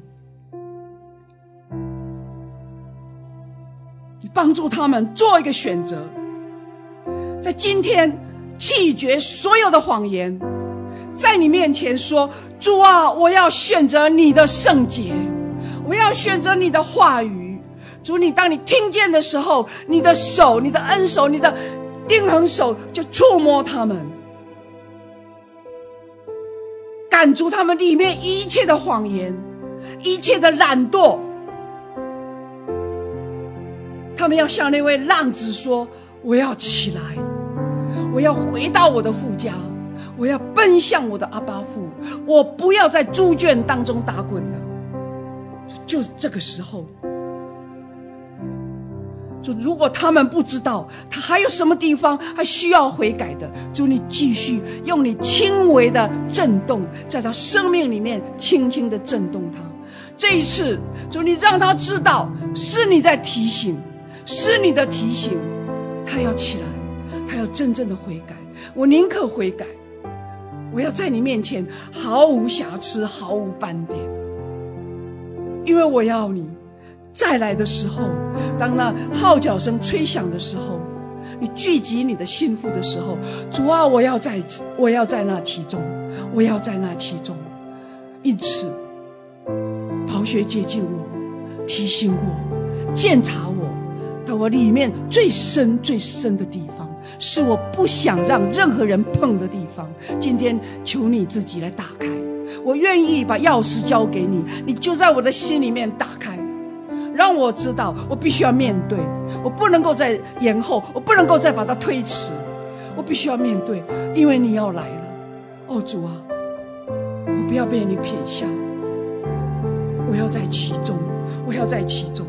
你帮助他们做一个选择，在今天弃绝所有的谎言，在你面前说，主啊，我要选择你的圣洁，我要选择你的话语。主，你当你听见的时候，你的手，你的恩手，你的钉痕手就触摸他们，赶逐他们里面一切的谎言，一切的懒惰。他们要向那位浪子说，我要起来，我要回到我的父家，我要奔向我的阿爸父，我不要在猪圈当中打滚了。就是这个时候，就如果他们不知道他还有什么地方还需要悔改的，主，你继续用你轻微的震动，在他生命里面轻轻的震动他。这一次，主，你让他知道是你在提醒，是你的提醒，他要起来，他要真正的悔改。我宁可悔改，我要在你面前毫无瑕疵，毫无斑点，因为我要你再来的时候，当那号角声吹响的时候，你聚集你的心腹的时候，主啊，我要在那其中，我要在那其中。因此宝血接近我，提醒我，鉴察我，到我里面最深最深的地方，是我不想让任何人碰的地方。今天求你自己来打开，我愿意把钥匙交给你，你就在我的心里面打开，让我知道我必须要面对，我不能够再延后，我不能够再把它推迟，我必须要面对，因为你要来了。哦，主啊，我不要被你撇下，我要在其中，我要在其中。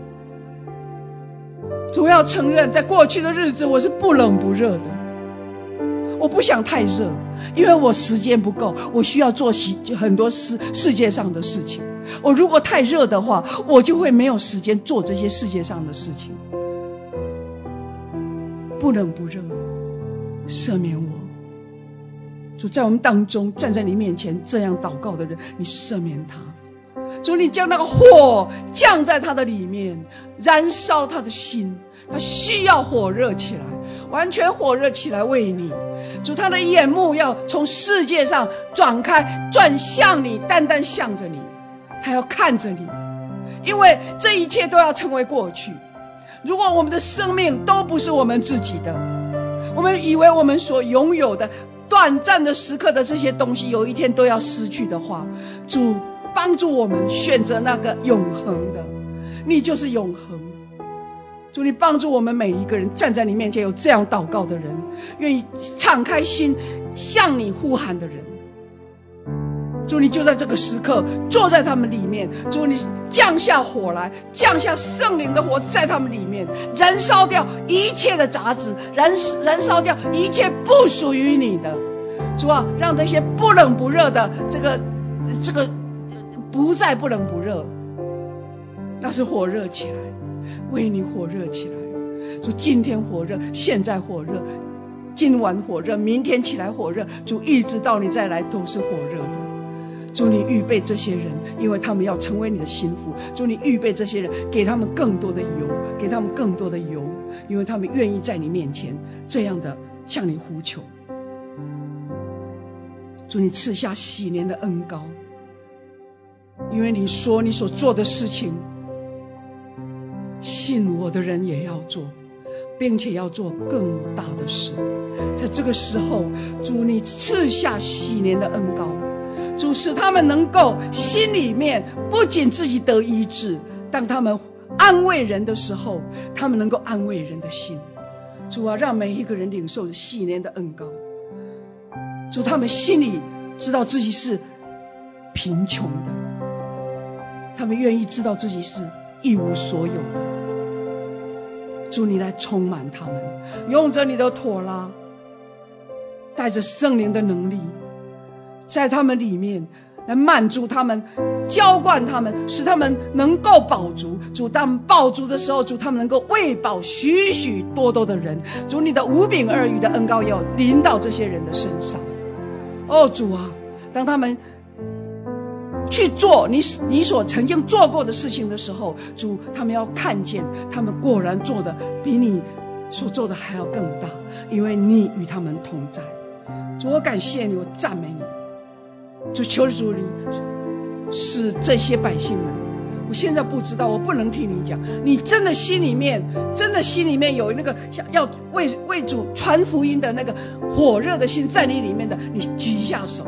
主，要承认在过去的日子我是不冷不热的，我不想太热，因为我时间不够，我需要做很多世界上的事情。我如果太热的话，我就会没有时间做这些世界上的事情。不冷不热，赦免我。主，在我们当中站在你面前这样祷告的人，你赦免他。主，你将那个火降在他的里面，燃烧他的心，他需要火热起来，完全火热起来为你。主，他的眼目要从世界上转开，转向你，单单向着你，他要看着你，因为这一切都要成为过去。如果我们的生命都不是我们自己的，我们以为我们所拥有的短暂的时刻的这些东西有一天都要失去的话，主， 帮助我们选择那个永恒的，你就是永恒。主，你帮助我们每一个人站在你面前有这样祷告的人，愿意敞开心向你呼喊的人。主，你就在这个时刻坐在他们里面，主，你降下火来，降下圣灵的火在他们里面，燃烧掉一切的杂质，燃烧掉一切不属于你的。主啊，让这些不冷不热的这个不再不冷不热，但是火热起来，为你火热起来。主，今天火热，现在火热，今晚火热，明天起来火热，主，一直到你再来都是火热的。主，你预备这些人，因为他们要成为你的心腹。主，你预备这些人，给他们更多的油，给他们更多的油，因为他们愿意在你面前这样的向你呼求。主，你赐下喜年的恩膏，因为你说你所做的事情，信我的人也要做，并且要做更大的事。在这个时候，主，你赐下喜年的恩膏，主，使他们能够心里面不仅自己得医治，当他们安慰人的时候，他们能够安慰人的心。主啊，让每一个人领受喜年的恩膏。主，他们心里知道自己是贫穷的，他们愿意知道自己是一无所有的。主，你来充满他们，用着你的妥拉，带着圣灵的能力，在他们里面来满足他们，浇灌他们，使他们能够饱足。主，当饱足的时候，主，他们能够喂饱许许多多的人。主，你的五饼二鱼的恩膏要临到这些人的身上。哦，主啊，当他们去做你所曾经做过的事情的时候，主，他们要看见他们果然做的比你所做的还要更大，因为你与他们同在。主，我感谢你，我赞美你。主，求主你使这些百姓们，我现在不知道，我不能听你讲，你真的心里面有那个要为主传福音的那个火热的心在你里面的，你举一下手。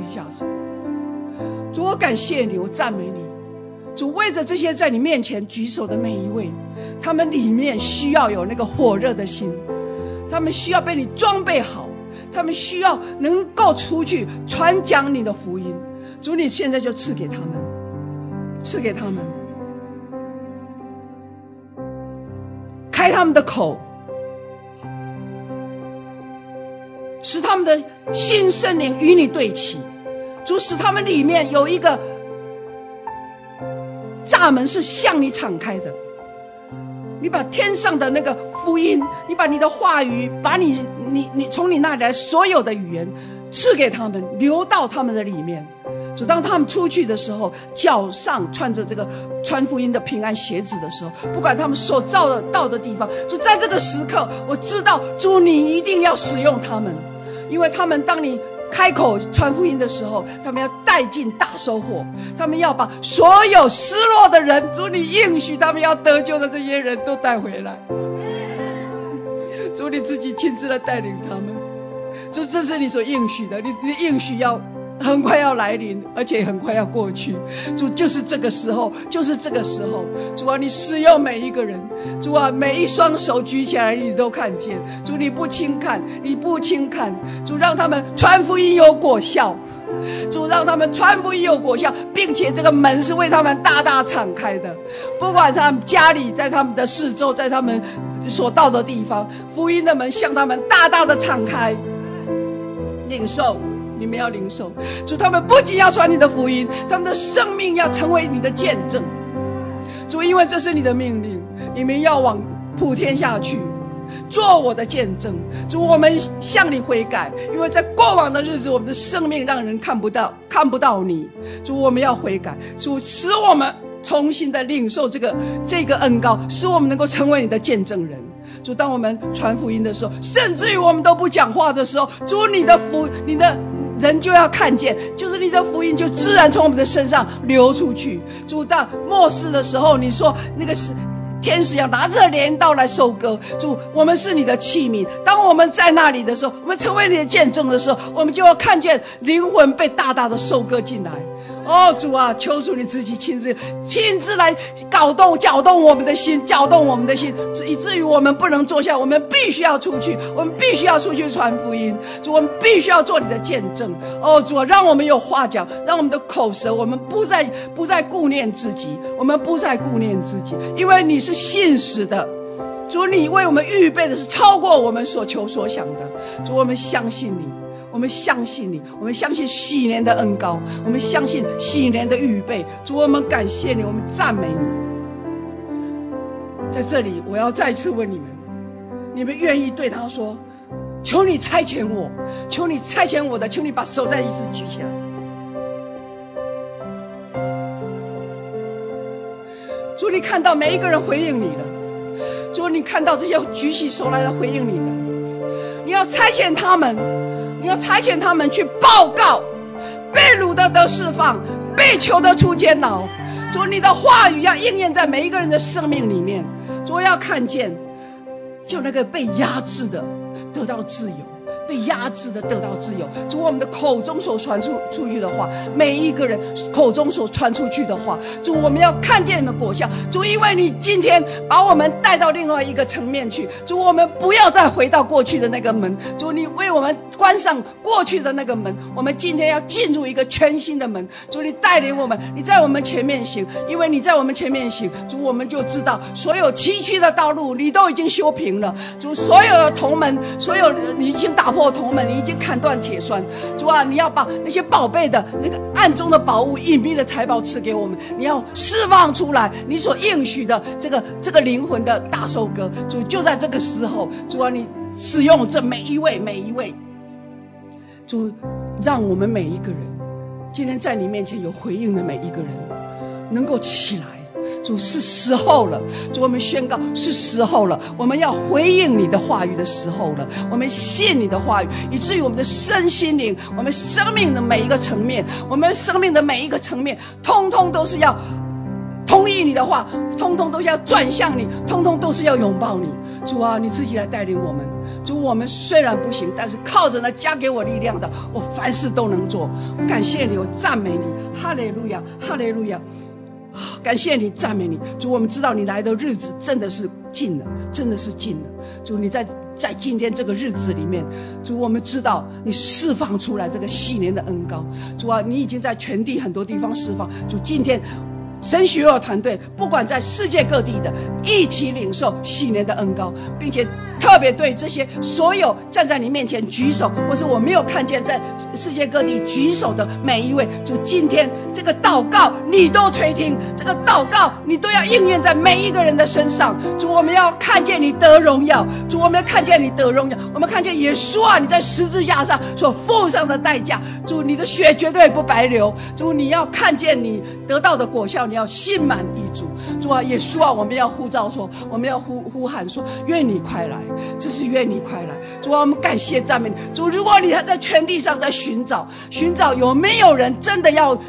主，我感谢你，我赞美你。主，为着这些在你面前举手的每一位，他们里面需要有那个火热的心，他们需要被你装备好，他们需要能够出去传讲你的福音。主，你现在就赐给他们，开他们的口，使他们的心圣灵与你对齐。主，使他们里面有一个闸门是向你敞开的，你把天上的那个福音，你把你的话语，把你从你那里来所有的语言赐给他们，流到他们的里面。主，当他们出去的时候，脚上穿着这个传福音的平安鞋子的时候，不管他们所到的地方，就在这个时刻，我知道主你一定要使用他们，因为他们当你开口传福音的时候，他们要带进大收获，他们要把所有失落的人，主你应许他们要得救的这些人都带回来。主，你自己亲自来带领他们。主，这是你所应许的，你的应许要很快要来临，而且很快要过去。主，就是这个时候。主啊，你使用每一个人。主啊，每一双手举起来你都看见。主，你不轻看。主，让他们传福音有果效。主，让他们传福音有果效，并且这个门是为他们大大敞开的，不管他们家里，在他们的四周，在他们所到的地方，福音的门向他们大大的敞开。领受，你们要领受。主，他们不仅要传你的福音，他们的生命要成为你的见证。主，因为这是你的命令，你们要往普天下去，做我的见证。主，我们向你悔改，因为在过往的日子，我们的生命让人看不到你。主，我们要悔改。主，使我们重新的领受这个恩膏，使我们能够成为你的见证人。主，当我们传福音的时候，甚至于我们都不讲话的时候，主，你的人就要看见，就是你的福音就自然从我们的身上流出去。主，到末世的时候，你说那个是天使要拿着镰刀来收割。主，我们是你的器皿，当我们在那里的时候，我们成为你的见证的时候，我们就要看见灵魂被大大的收割进来。主啊，求主你自己亲自来搅动我们的心，搅动我们的心，以至于我们不能坐下，我们必须要出去，我们必须要出去传福音。主，我们必须要做你的见证。主啊，让我们有话讲，让我们的口舌，我们不再顾念自己，我们不再顾念自己，因为你是信实的。主，你为我们预备的是超过我们所求所想的。主，我们相信你，我们相信你，我们相信禧年的恩膏，我们相信禧年的预备。主，我们感谢你，我们赞美你。在这里我要再次问你们，你们愿意对他说，求你差遣我，求你差遣我的，求你把手再一次举起来。主，你看到每一个人回应你了，主，你看到这些举起手来的回应你的，你要差遣他们，你要差遣他们去报告被掳的得释放，被囚的出监牢。主，你的话语要应验在每一个人的生命里面。主，要看见就那个被压制的得到自由，被压制的得到自由。主，我们的口中所传出去的话，每一个人口中所传出去的话，主，我们要看见你的果效。主，因为你今天把我们带到另外一个层面去，主，我们不要再回到过去的那个门。主，你为我们关上过去的那个门，我们今天要进入一个全新的门。主，你带领我们，你在我们前面行，因为你在我们前面行，主，我们就知道所有崎岖的道路你都已经修平了。主，所有的铜门，所有你已经打破铜门，你已经砍断铁栓。主啊，你要把那些宝贝的那个暗中的宝物、隐秘的财宝赐给我们，你要释放出来你所应许的这个灵魂的大收割。主，就在这个时候，主啊，你使用这每一位，主，让我们每一个人今天在你面前有回应的每一个人能够起来。主，是时候了。主，我们宣告是时候了，我们要回应你的话语的时候了。我们信你的话语，以至于我们的身心灵，我们生命的每一个层面，我们生命的每一个层面，通通都是要同意你的话，通通都是要转向你，通通都是要拥抱你。主啊，你自己来带领我们。主，我们虽然不行，但是靠着那加给我力量的，我凡事都能做。感谢你，我赞美你，哈利路亚，哈利路亚。感谢你，赞美你。主，我们知道你来的日子真的是近了，真的是近了。主，你在今天这个日子里面，主，我们知道你释放出来这个禧年的恩膏。主啊，你已经在全地很多地方释放。主，今天神学友团队不管在世界各地的一起领受禧年的恩膏，并且特别对这些所有站在你面前举手，或是我没有看见在世界各地举手的每一位，主，今天这个祷告你都垂听，这个祷告你都要应验在每一个人的身上。主，我们要看见你得荣耀。主，我们要看见你得荣耀，我们看见耶稣啊，你在十字架上所付上的代价。主，你的血绝对不白流。主，你要看见你得到的果效，你要心满意足。主啊，耶稣啊，我们要呼召说，我们要呼喊说，愿你快来，这是愿你快来。主啊，我们感谢赞美你。主，如果你还在全地上在寻找有没有人真的要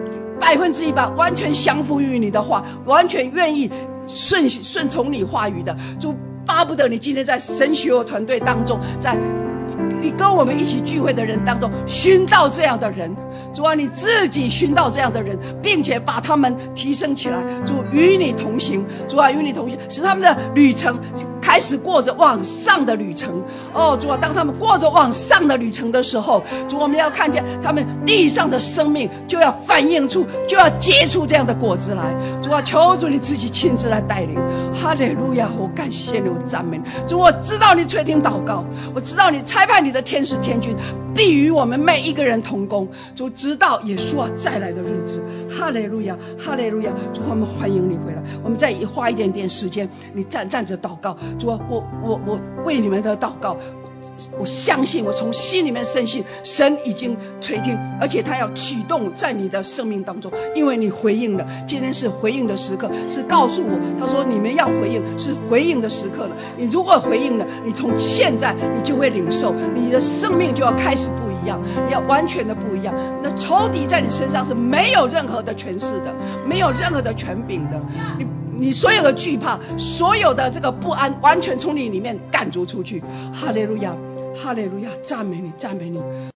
100%完全降服于你的话，完全愿意顺从你话语的，主，巴不得你今天在神学友团队当中，在跟我们一起聚会的人当中寻到这样的人。主啊，你自己寻到这样的人，并且把他们提升起来。主，与你同行。主啊，与你同行，使他们的旅程开始过着往上的旅程。主啊，当他们过着往上的旅程的时候，主，我们要看见他们地上的生命就要反映出，就要结出这样的果子来。主啊，求主你自己亲自来带领。哈利路亚，我感谢你，我赞美你。主，我知道你垂听祷告，我知道你差派你的天使天军必与我们每一个人同工。主，直到耶稣啊再来的日子。哈利路亚，哈利路亚。主，我们欢迎你回来。我们再花一点点时间，你站着祷告。主啊，我为你们的祷告，我相信，我从心里面深信，神已经垂听，而且他要启动在你的生命当中，因为你回应了。今天是回应的时刻，是告诉我，他说你们要回应，是回应的时刻了。你如果回应了，你从现在你就会领受，你的生命就要开始不一样，你要完全的不一样。那仇敌在你身上是没有任何的权势的，没有任何的权柄的，你你所有的惧怕，所有的这个不安，完全从你里面赶逐出去。哈利路亚，哈利路亚，赞美你，赞美你。